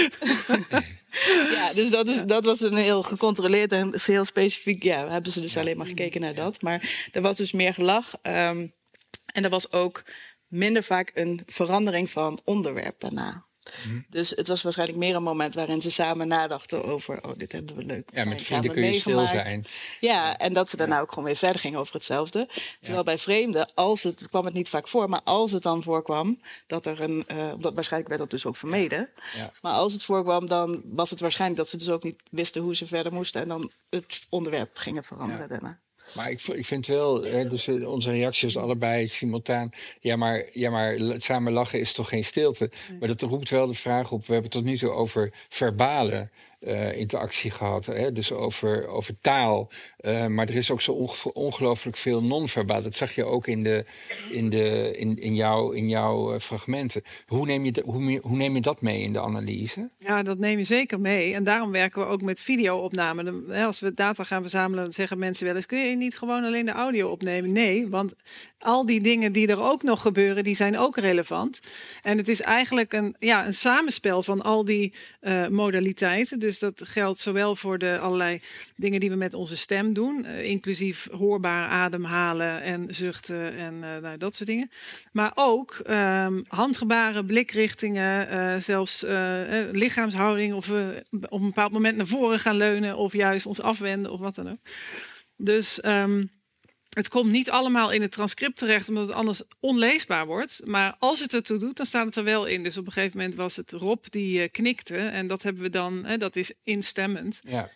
Ja, dus dat, is, dat was een heel gecontroleerd en heel specifiek. Ja, hebben ze dus alleen maar gekeken naar dat. Maar er was dus meer gelach. Um, en er was ook minder vaak een verandering van onderwerp daarna. Mm. Dus het was waarschijnlijk meer een moment waarin ze samen nadachten over, oh, dit hebben we leuk. Ja, met vrienden kun je stil zijn. Ja, en dat ze daarna ja. ook gewoon weer verder gingen over hetzelfde. Terwijl ja. bij vreemden, als het kwam het niet vaak voor, maar als het dan voorkwam, dat er een, uh, dat waarschijnlijk werd dat dus ook vermeden. Ja. Maar als het voorkwam, dan was het waarschijnlijk dat ze dus ook niet wisten hoe ze verder moesten en dan het onderwerp gingen veranderen ja. daarna. Maar ik, ik vind wel, hè, dus onze reacties allebei simultaan. Ja maar, ja, maar samen lachen is toch geen stilte? Nee. Maar dat roept wel de vraag op. We hebben tot nu toe over verbale uh, interactie gehad. Hè, dus over, over taal. Uh, maar er is ook zo onge- ongelooflijk veel non-verbaal. Dat zag je ook in, de, in, de, in, in, jouw, in jouw uh, fragmenten. Hoe neem, je de, hoe, hoe neem je dat mee in de analyse? Ja, dat neem je zeker mee. En daarom werken we ook met video-opnamen. Als we data gaan verzamelen, dan zeggen mensen wel eens, kun je niet gewoon alleen de audio opnemen? Nee, want al die dingen die er ook nog gebeuren, die zijn ook relevant. En het is eigenlijk een, ja, een samenspel van al die uh, modaliteiten. Dus dat geldt zowel voor de allerlei dingen die we met onze stem doen, uh, inclusief hoorbaar ademhalen en zuchten en uh, nou, dat soort dingen. Maar ook um, handgebaren, blikrichtingen, uh, zelfs uh, uh, lichaamshouding, of we op een bepaald moment naar voren gaan leunen of juist ons afwenden of wat dan ook. Dus um, het komt niet allemaal in het transcript terecht, omdat het anders onleesbaar wordt. Maar als het ertoe doet, dan staat het er wel in. Dus op een gegeven moment was het Rob die uh, knikte. En dat hebben we dan, hè, dat is instemmend. Ja.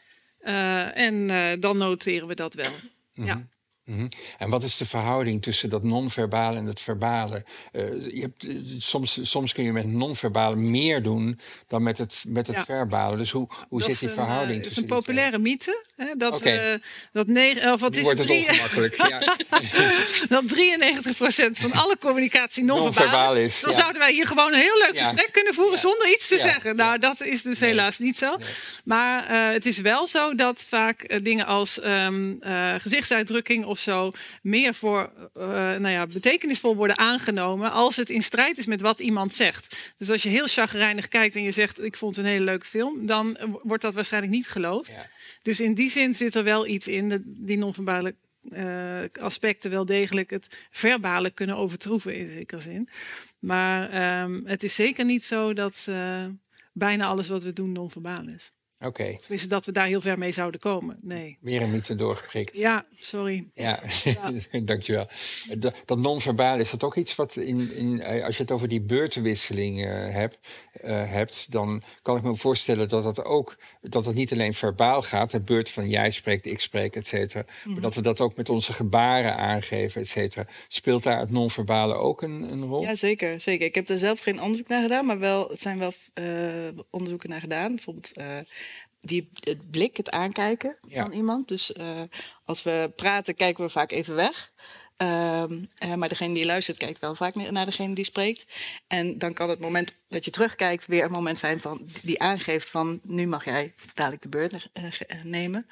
Uh, en uh, dan noteren we dat wel. Mm-hmm. Ja. Mm-hmm. En wat is de verhouding tussen dat non-verbale en het verbale? Uh, je hebt, uh, soms, soms kun je met non-verbale meer doen dan met het, met het ja. verbale. Dus hoe, hoe zit die verhouding uh, tussen dat is een populaire mythe. Hè, dat okay. we, dat negen, of wat nu is wordt het, het ongemakkelijk. Ja. dat drieënnegentig procent van alle communicatie non-verbaal is. Dan ja. zouden wij hier gewoon een heel leuk ja. gesprek kunnen voeren ja. zonder iets te ja. zeggen. Nou, dat is dus nee. helaas niet zo. Nee. Maar uh, het is wel zo dat vaak uh, dingen als um, uh, gezichtsuitdrukking of zo meer voor uh, nou ja, betekenisvol worden aangenomen als het in strijd is met wat iemand zegt. Dus als je heel chagrijnig kijkt en je zegt ik vond het een hele leuke film, dan uh, wordt dat waarschijnlijk niet geloofd. Ja. Dus in die zin zit er wel iets in, de, die non-verbale uh, aspecten wel degelijk het verbale kunnen overtroeven in zekere zin. Maar um, het is zeker niet zo dat uh, bijna alles wat we doen non-verbaal is. Oké. Okay. Tenminste, dat we daar heel ver mee zouden komen. Nee. Meer een mythe doorgeprikt. Ja, sorry. Ja, ja. Dankjewel. Dat, dat non-verbaal, is dat ook iets wat in, in als je het over die beurtenwisseling uh, hebt, uh, hebt, dan kan ik me voorstellen dat dat ook, dat het niet alleen verbaal gaat, de beurt van jij spreekt, ik spreek, et cetera, mm. maar dat we dat ook met onze gebaren aangeven, et cetera. Speelt daar het non-verbale ook een, een rol? Ja, zeker, zeker. Ik heb er zelf geen onderzoek naar gedaan, maar wel, het zijn wel uh, onderzoeken naar gedaan. Bijvoorbeeld uh, die, het blik, het aankijken ja. van iemand. Dus uh, als we praten, kijken we vaak even weg. Uh, uh, maar degene die luistert, kijkt wel vaak naar degene die spreekt. En dan kan het moment dat je terugkijkt weer een moment zijn van die aangeeft van nu mag jij dadelijk de beurt uh, nemen.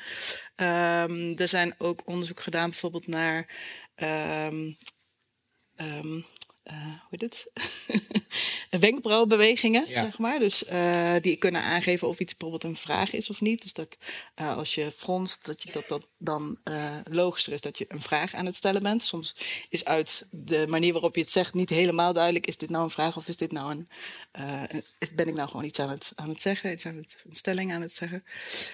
Um, er zijn ook onderzoek gedaan bijvoorbeeld naar Um, um, Uh, hoe heet het? wenkbrauwbewegingen, ja. zeg maar. Dus uh, die kunnen aangeven of iets bijvoorbeeld een vraag is of niet. Dus dat uh, als je fronst, dat, je, dat dat dan uh, logischer is dat je een vraag aan het stellen bent. Soms is uit de manier waarop je het zegt niet helemaal duidelijk, is dit nou een vraag of is dit nou een uh, ben ik nou gewoon iets aan het, aan het zeggen, iets aan het, een stelling aan het zeggen.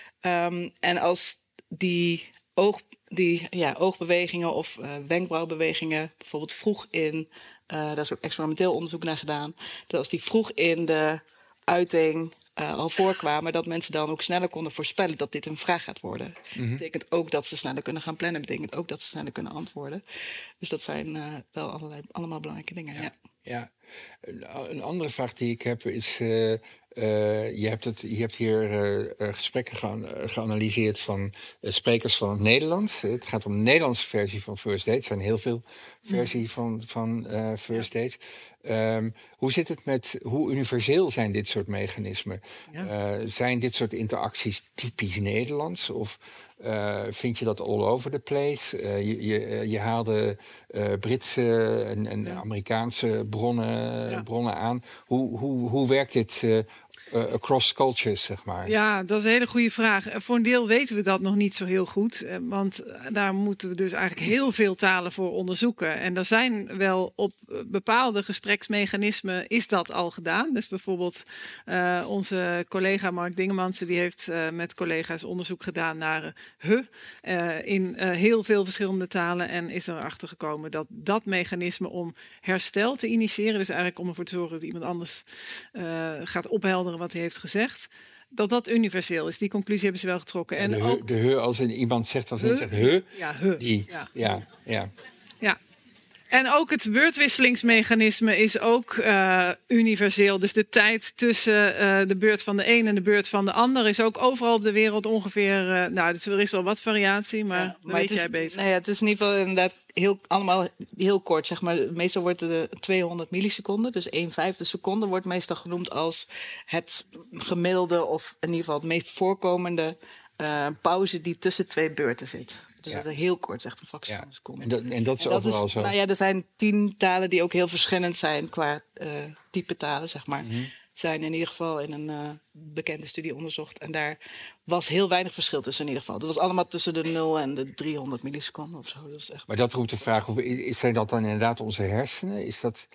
Um, en als die oog, die ja, oogbewegingen of uh, wenkbrauwbewegingen bijvoorbeeld vroeg in Uh, daar is ook experimenteel onderzoek naar gedaan. Dat als die vroeg in de uiting uh, al voorkwamen, dat mensen dan ook sneller konden voorspellen dat dit een vraag gaat worden. Mm-hmm. Dat betekent ook dat ze sneller kunnen gaan plannen. Dat betekent ook dat ze sneller kunnen antwoorden. Dus dat zijn uh, wel allerlei, allemaal belangrijke dingen. Ja. ja. ja. Een andere vraag die ik heb is, Uh, uh, je, hebt het, je hebt hier uh, gesprekken gean- geanalyseerd van uh, sprekers van het Nederlands. Het gaat om de Nederlandse versie van First Dates. Er zijn heel veel versies van, van uh, First ja. Dates. Um, hoe zit het met, hoe universeel zijn dit soort mechanismen? Ja. Uh, zijn dit soort interacties typisch Nederlands? Of uh, vind je dat all over the place? Uh, je, je, je haalde uh, Britse en, en ja. Amerikaanse bronnen, ja. bronnen aan. Hoe, hoe, hoe werkt dit uh, uh, across cultures, zeg maar? Ja, dat is een hele goede vraag. Voor een deel weten we dat nog niet zo heel goed. Want daar moeten we dus eigenlijk heel veel talen voor onderzoeken. En er zijn wel op bepaalde gespreksmechanismen is dat al gedaan. Dus bijvoorbeeld uh, onze collega Mark Dingemansen, die heeft uh, met collega's onderzoek gedaan naar uh, he uh, in uh, heel veel verschillende talen. En is erachter gekomen dat dat mechanisme om herstel te initiëren, dus eigenlijk om ervoor te zorgen dat iemand anders uh, gaat ophelderen wat hij heeft gezegd, dat dat universeel is. Die conclusie hebben ze wel getrokken. En en de, ook, de he, als in iemand zegt, als iemand zegt he, ja, he. Die, ja. Ja, ja. ja. En ook het beurtwisselingsmechanisme is ook uh, universeel. Dus de tijd tussen uh, de beurt van de een en de beurt van de ander is ook overal op de wereld ongeveer. Uh, nou, dus er is wel wat variatie, maar, ja, maar weet is, jij beter. Nou ja, het is in ieder geval inderdaad heel, allemaal heel kort, zeg maar. Meestal wordt de tweehonderd milliseconden, dus een vijfde seconde, wordt meestal genoemd als het gemiddelde of in ieder geval het meest voorkomende uh, pauze die tussen twee beurten zit. Dus ja. dat is heel kort, echt een fractie ja. van een seconde. En dat, en dat is en dat overal is, zo? Nou ja, er zijn tien talen die ook heel verschillend zijn qua uh, type talen, zeg maar. Mm-hmm. Zijn in ieder geval in een uh, bekende studie onderzocht. En daar was heel weinig verschil tussen in ieder geval. Dat was allemaal tussen de nul en de driehonderd milliseconden of zo. Dat was echt... Maar dat roept de vraag, is, zijn dat dan inderdaad onze hersenen? Is dat...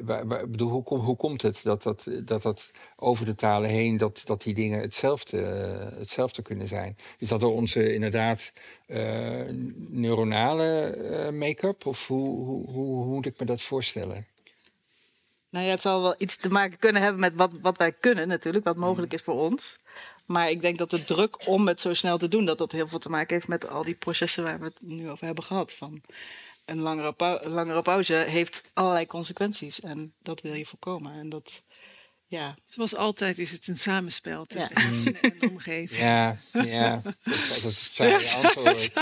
Ik bedoel, hoe, hoe komt het dat dat, dat dat over de talen heen, dat, dat die dingen hetzelfde, hetzelfde kunnen zijn? Is dat door onze inderdaad uh, neuronale uh, make-up? Of hoe, hoe, hoe, hoe moet ik me dat voorstellen? Nou ja, het zal wel iets te maken kunnen hebben met wat, wat wij kunnen natuurlijk, wat mogelijk is voor ons. Maar ik denk dat de druk om het zo snel te doen, dat dat heel veel te maken heeft met al die processen waar we het nu over hebben gehad. Van een langere, pau- een langere pauze heeft allerlei consequenties en dat wil je voorkomen. En dat, ja. Zoals altijd is het een samenspel tussen Ja. hersenen en de omgeving. Ja, ja, dat is altijd het saaie antwoord.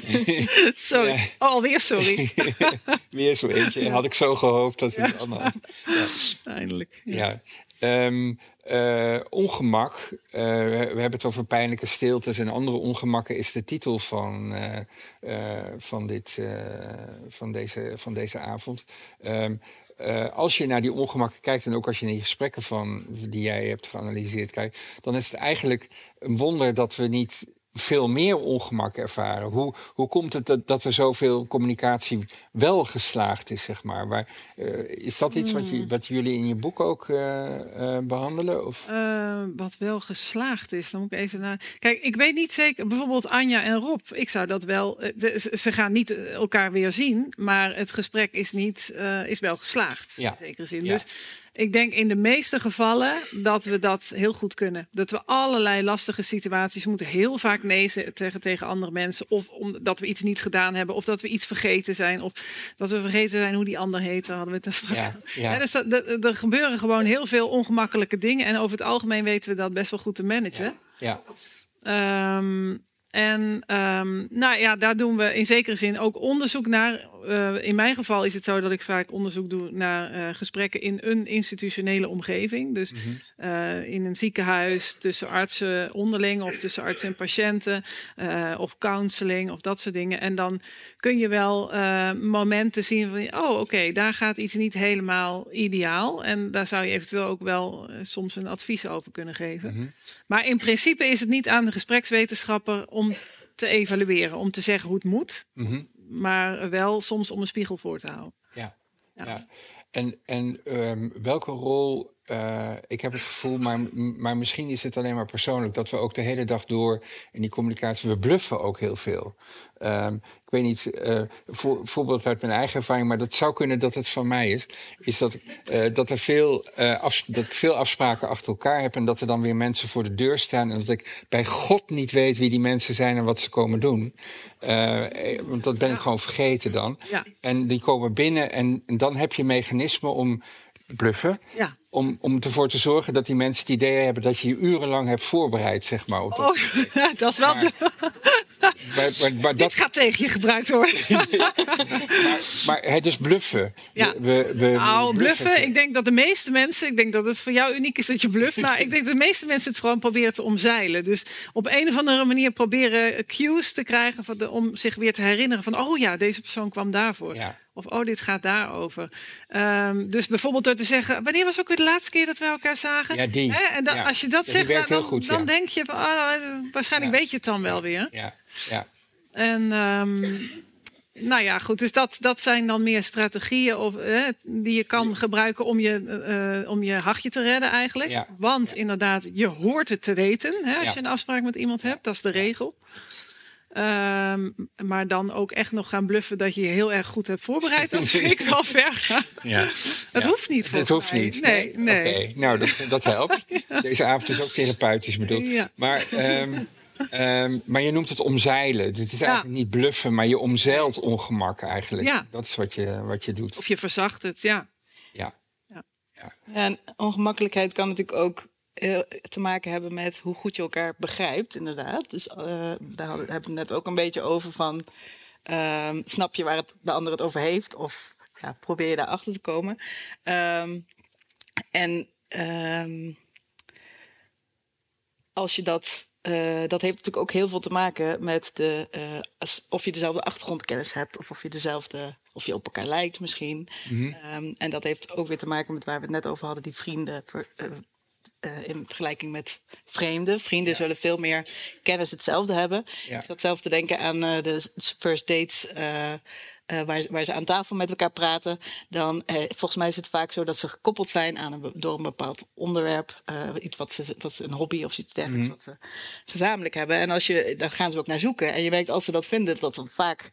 Sorry, Ja. oh, alweer sorry. Weer zo eentje. Had ik zo gehoopt dat het allemaal... Ja. Eindelijk. Ja. Ja. Ehm, eh, ongemak, eh, we, we hebben het over pijnlijke stiltes en andere ongemakken, is de titel van, eh, eh, van, dit, eh, van, deze, van deze avond. Ehm, uh, als je naar die ongemakken kijkt en ook als je naar die gesprekken van, die jij hebt geanalyseerd kijkt, dan is het eigenlijk een wonder dat we niet veel meer ongemak ervaren. Hoe, hoe komt het dat, dat er zoveel communicatie wel geslaagd is, zeg maar? Waar, uh, is dat iets wat, je, wat jullie in je boek ook uh, uh, behandelen? Of? Uh, wat wel geslaagd is, dan moet ik even naar... Kijk, ik weet niet zeker, bijvoorbeeld Anja en Rob, ik zou dat wel... Uh, de, ze gaan niet elkaar weer zien, maar het gesprek is, niet, uh, is wel geslaagd, ja. in zekere zin. Ja. Dus ik denk in de meeste gevallen dat we dat heel goed kunnen. Dat we allerlei lastige situaties moeten heel vaak nee zeggen tegen andere mensen. Of omdat we iets niet gedaan hebben. Of dat we iets vergeten zijn. Of dat we vergeten zijn hoe die ander heette. Hadden we het daar straks. Ja, ja. Ja, dus dat, dat, er gebeuren gewoon heel veel ongemakkelijke dingen. En over het algemeen weten we dat best wel goed te managen. Ja. Ja. Um, En um, nou ja, daar doen we in zekere zin ook onderzoek naar. Uh, in mijn geval is het zo dat ik vaak onderzoek doe naar uh, gesprekken in een institutionele omgeving. Dus mm-hmm. uh, in een ziekenhuis, tussen artsen onderling of tussen artsen en patiënten. Uh, of counseling of dat soort dingen. En dan kun je wel uh, momenten zien van, oh oké, okay, daar gaat iets niet helemaal ideaal. En daar zou je eventueel ook wel uh, soms een advies over kunnen geven. Mm-hmm. Maar in principe is het niet aan de gesprekswetenschapper om te evalueren, om te zeggen hoe het moet, mm-hmm. maar wel soms om een spiegel voor te houden. Ja, ja. ja. En, en um, welke rol, uh, ik heb het gevoel, maar, maar misschien is het alleen maar persoonlijk, dat we ook de hele dag door in die communicatie, we bluffen ook heel veel. Um, ik weet niet, uh, voor, voorbeeld uit mijn eigen ervaring, maar dat zou kunnen dat het van mij is, is dat, uh, dat, er veel, uh, afs- dat ik veel afspraken achter elkaar heb en dat er dan weer mensen voor de deur staan en dat ik bij God niet weet wie die mensen zijn en wat ze komen doen. Uh, want dat ben ik gewoon vergeten dan. Ja. En die komen binnen en, en dan heb je mechanismen om bluffen. Ja. Om, om ervoor te zorgen dat die mensen het idee hebben dat je je urenlang hebt voorbereid, zeg maar. Op dat, oh, ja, dat is wel maar, maar, maar, maar Dit dat gaat tegen je gebruikt worden. maar, maar het is bluffen. Ja. We, we, we nou, bluffen, bluffen. ik denk dat de meeste mensen, ik denk dat het voor jou uniek is dat je bluft, maar ik denk dat de meeste mensen het gewoon proberen te omzeilen. Dus op een of andere manier proberen cues te krijgen van de, om zich weer te herinneren van, oh ja, deze persoon kwam daarvoor. Ja. Of, oh, dit gaat daarover. Um, dus bijvoorbeeld door te zeggen, wanneer was ook weer de laatste keer dat we elkaar zagen? Ja, die. Hè? En dan, ja. als je dat ja, zegt, nou, dan, goed, dan ja. denk je, van, oh, waarschijnlijk ja. weet je het dan wel weer. Ja, ja. En um, nou ja, goed. Dus dat, dat zijn dan meer strategieën of, eh, die je kan gebruiken om je, uh, om je hachje te redden eigenlijk. Ja. Want ja. inderdaad, je hoort het te weten hè, als ja. je een afspraak met iemand hebt. Dat is de regel. Um, maar dan ook echt nog gaan bluffen dat je je heel erg goed hebt voorbereid. Dat vind ik wel ver gaan. Ja. Het ja. hoeft niet. Het hoeft mij. niet. Nee, nee. nee. Oké, okay. nou dat, dat helpt. Ja. Deze avond is ook therapeutisch bedoeld. Ja. Maar, um, um, maar je noemt het omzeilen. Dit is eigenlijk ja. niet bluffen, maar je omzeilt ongemak eigenlijk. Ja. Dat is wat je, wat je doet. Of je verzacht het, ja. Ja. Ja. Ja. Ja, en ongemakkelijkheid kan natuurlijk ook te maken hebben met hoe goed je elkaar begrijpt, inderdaad. Dus uh, daar hadden, hebben we het net ook een beetje over van, uh, snap je waar het, de ander het over heeft? Of ja, probeer je daarachter te komen? Um, en um, als je dat... Uh, dat heeft natuurlijk ook heel veel te maken met de, uh, als, of je dezelfde achtergrondkennis hebt, of of je dezelfde, of je op elkaar lijkt misschien. Mm-hmm. Um, en dat heeft ook weer te maken met waar we het net over hadden, die vrienden. Ver, uh, Uh, in vergelijking met vreemden. Vrienden ja. zullen veel meer kennis hetzelfde hebben. Ja. Ik zat zelf te denken aan uh, de first dates uh, uh, waar, waar ze aan tafel met elkaar praten. Dan, uh, volgens mij is het vaak zo dat ze gekoppeld zijn aan een, door een bepaald onderwerp. Uh, iets wat ze, wat ze, een hobby of iets dergelijks mm-hmm. wat ze gezamenlijk hebben. En als je, daar gaan ze ook naar zoeken. En je weet als ze dat vinden, dat dan vaak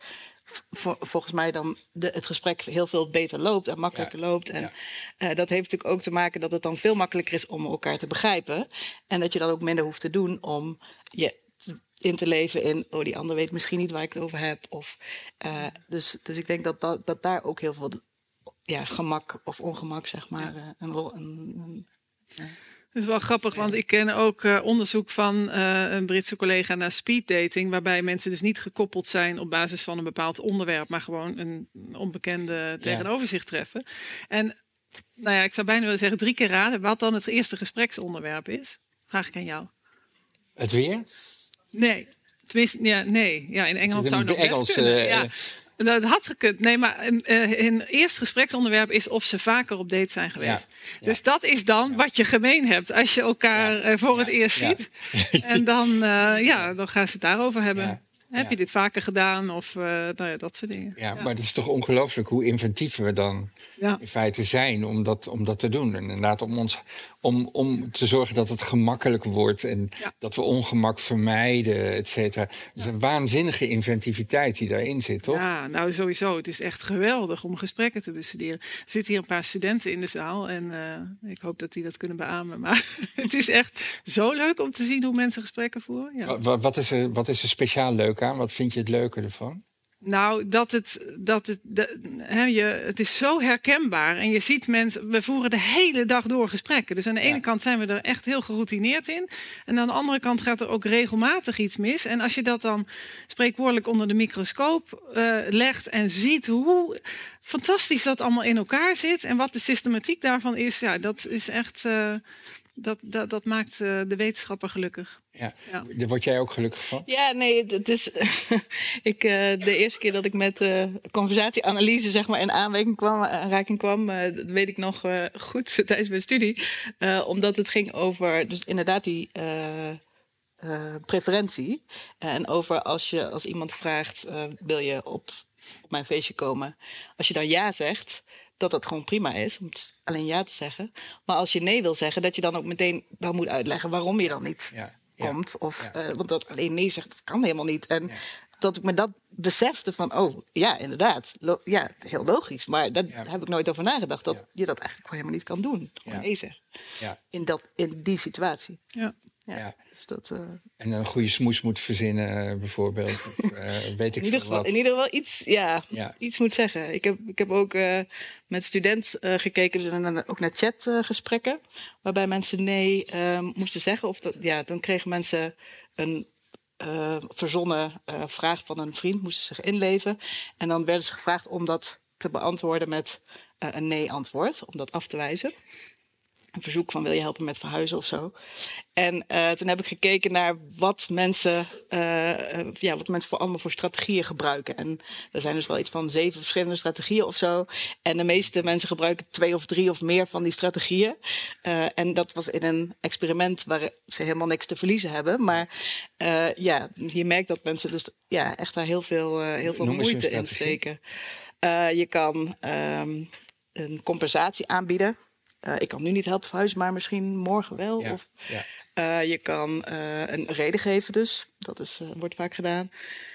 Vol, volgens mij dan de, het gesprek heel veel beter loopt en makkelijker ja. loopt. En ja. uh, dat heeft natuurlijk ook te maken dat het dan veel makkelijker is om elkaar te begrijpen. En dat je dan ook minder hoeft te doen om je in te leven in, oh, die ander weet misschien niet waar ik het over heb. Of, uh, dus, dus ik denk dat, dat, dat daar ook heel veel ja, gemak of ongemak, zeg maar, uh, een rol. Een, een, ja. Het is wel grappig, want ik ken ook uh, onderzoek van uh, een Britse collega naar speeddating, waarbij mensen dus niet gekoppeld zijn op basis van een bepaald onderwerp, maar gewoon een onbekende tegenover zich treffen. En nou ja, ik zou bijna willen zeggen, drie keer raden wat dan het eerste gespreksonderwerp is. Vraag ik aan jou. Het weer? Nee. Tenminste, ja, nee. Ja, in Engeland zou het nog Engels, best kunnen. Uh, ja. Dat had gekund. Nee, maar uh, een eerst gespreksonderwerp is of ze vaker op date zijn geweest. Ja, ja. Dus dat is dan ja. wat je gemeen hebt als je elkaar ja. uh, voor ja. het eerst ja. ziet. En dan, uh, ja, dan gaan ze het daarover hebben. Ja. Heb ja. je dit vaker gedaan? Of uh, nou ja, dat soort dingen. Ja, ja. Maar het is toch ongelooflijk hoe inventief we dan ja. in feite zijn om dat, om dat te doen. En inderdaad om, ons, om, om te zorgen dat het gemakkelijk wordt. En ja. dat we ongemak vermijden, et cetera. Het is een waanzinnige inventiviteit die daarin zit, toch? Ja, nou sowieso. Het is echt geweldig om gesprekken te bestuderen. Er zitten hier een paar studenten in de zaal. En uh, ik hoop dat die dat kunnen beamen. Maar het is echt zo leuk om te zien hoe mensen gesprekken voeren. Ja. Wat, wat, is er, wat is er speciaal leuk aan? Wat vind je het leuke ervan? Nou, dat het, dat het, de, he, je, het is zo herkenbaar. En je ziet mensen, we voeren de hele dag door gesprekken. Dus aan de ene ja. kant zijn we er echt heel geroutineerd in. En aan de andere kant gaat er ook regelmatig iets mis. En als je dat dan spreekwoordelijk onder de microscoop uh, legt en ziet hoe fantastisch dat allemaal in elkaar zit. En wat de systematiek daarvan is, ja, dat is echt... Uh, Dat, dat, dat maakt uh, de wetenschapper gelukkig. Ja. Ja. Daar word jij ook gelukkig van? Ja, nee, het is. ik, uh, de eerste keer dat ik met uh, conversatieanalyse zeg maar, in aanraking kwam, aanraking kwam uh, dat weet ik nog uh, goed tijdens mijn studie. Uh, omdat het ging over, dus inderdaad, die uh, uh, preferentie. En over als je als iemand vraagt: uh, wil je op, op mijn feestje komen? Als je dan ja zegt. Dat dat gewoon prima is om alleen ja te zeggen. Maar als je nee wil zeggen, dat je dan ook meteen wel moet uitleggen waarom je dan niet ja, komt. Ja, of, ja. Uh, want dat alleen nee zegt, dat kan helemaal niet. En ja. dat ik me dat besefte van, oh ja, inderdaad. Lo- ja, heel logisch. Maar daar ja. heb ik nooit over nagedacht. Dat ja. je dat eigenlijk gewoon helemaal niet kan doen. Gewoon ja. nee zeggen. Ja. In, dat, in die situatie. Ja. Ja, ja. Dus dat, uh... En een goede smoes moet verzinnen, bijvoorbeeld. Of, uh, weet ik in, ieder geval, wat. in ieder geval iets, ja, ja. iets moet zeggen. Ik heb, ik heb ook uh, met student uh, gekeken, dus en ook naar chatgesprekken. Uh, waarbij mensen nee uh, moesten zeggen. Of dat, ja, dan kregen mensen een uh, verzonnen uh, vraag van een vriend, moesten zich inleven. En dan werden ze gevraagd om dat te beantwoorden met uh, een nee-antwoord, om dat af te wijzen. Een verzoek van wil je helpen met verhuizen of zo. En uh, toen heb ik gekeken naar wat mensen, uh, ja, wat mensen voor allemaal voor strategieën gebruiken. En er zijn dus wel iets van zeven verschillende strategieën of zo. En de meeste mensen gebruiken twee of drie of meer van die strategieën. Uh, en dat was in een experiment waar ze helemaal niks te verliezen hebben. Maar uh, ja, je merkt dat mensen dus ja, echt daar heel veel, uh, heel veel moeite in steken. Uh, je kan um, een compensatie aanbieden. Uh, ik kan nu niet helpen verhuizen, maar misschien morgen wel. Ja, of, ja. Uh, je kan uh, een reden geven dus. Dat is, uh, wordt vaak gedaan.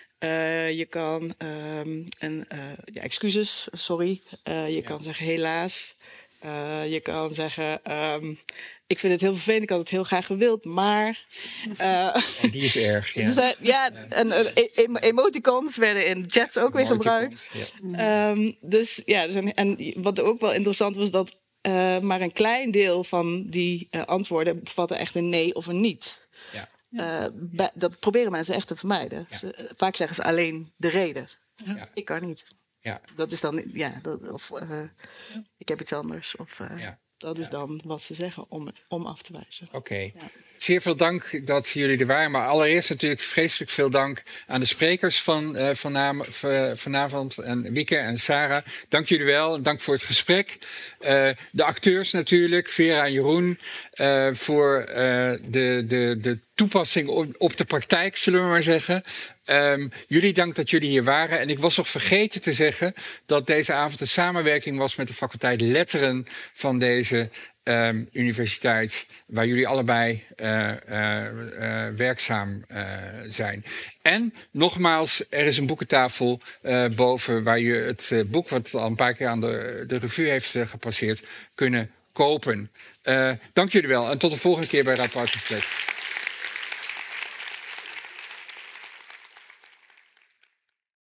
Uh, je kan um, een, uh, ja, excuses, sorry. Uh, je ja. kan zeggen helaas. Uh, je kan zeggen... Um, ik vind het heel vervelend, ik had het heel graag gewild, maar... Uh, en die is erg, ja. Zijn, ja, en uh, emoticons werden in chats ook weer gebruikt. Ja. Um, dus ja, dus en, en wat ook wel interessant was, dat uh, maar een klein deel van die uh, antwoorden bevatten echt een nee of een niet. Ja. Uh, bij, dat proberen mensen echt te vermijden. Ja. Ze, vaak zeggen ze alleen de reden. Ja. Ik kan niet. Ja. Dat is dan, ja, dat, of uh, ja. ik heb iets anders. Of, uh, ja. Dat is ja. dan wat ze zeggen om, om af te wijzen. Oké. Okay. Ja. Zeer veel dank dat jullie er waren. Maar allereerst natuurlijk vreselijk veel dank aan de sprekers van uh, vanavond, vanavond. En Wieke en Sarah. Dank jullie wel. En dank voor het gesprek. Uh, de acteurs natuurlijk. Vera en Jeroen. Uh, voor uh, de, de, de toepassing op, op de praktijk, zullen we maar zeggen. Um, jullie dank dat jullie hier waren. En ik was nog vergeten te zeggen dat deze avond een samenwerking was met de faculteit Letteren van deze um, universiteit waar jullie allebei uh, uh, uh, werkzaam uh, zijn. En nogmaals, er is een boekentafel uh, boven waar je het uh, boek, wat al een paar keer aan de, de revue heeft uh, gepasseerd, kunnen kopen. Uh, dank jullie wel en tot de volgende keer bij Radboud Reflects.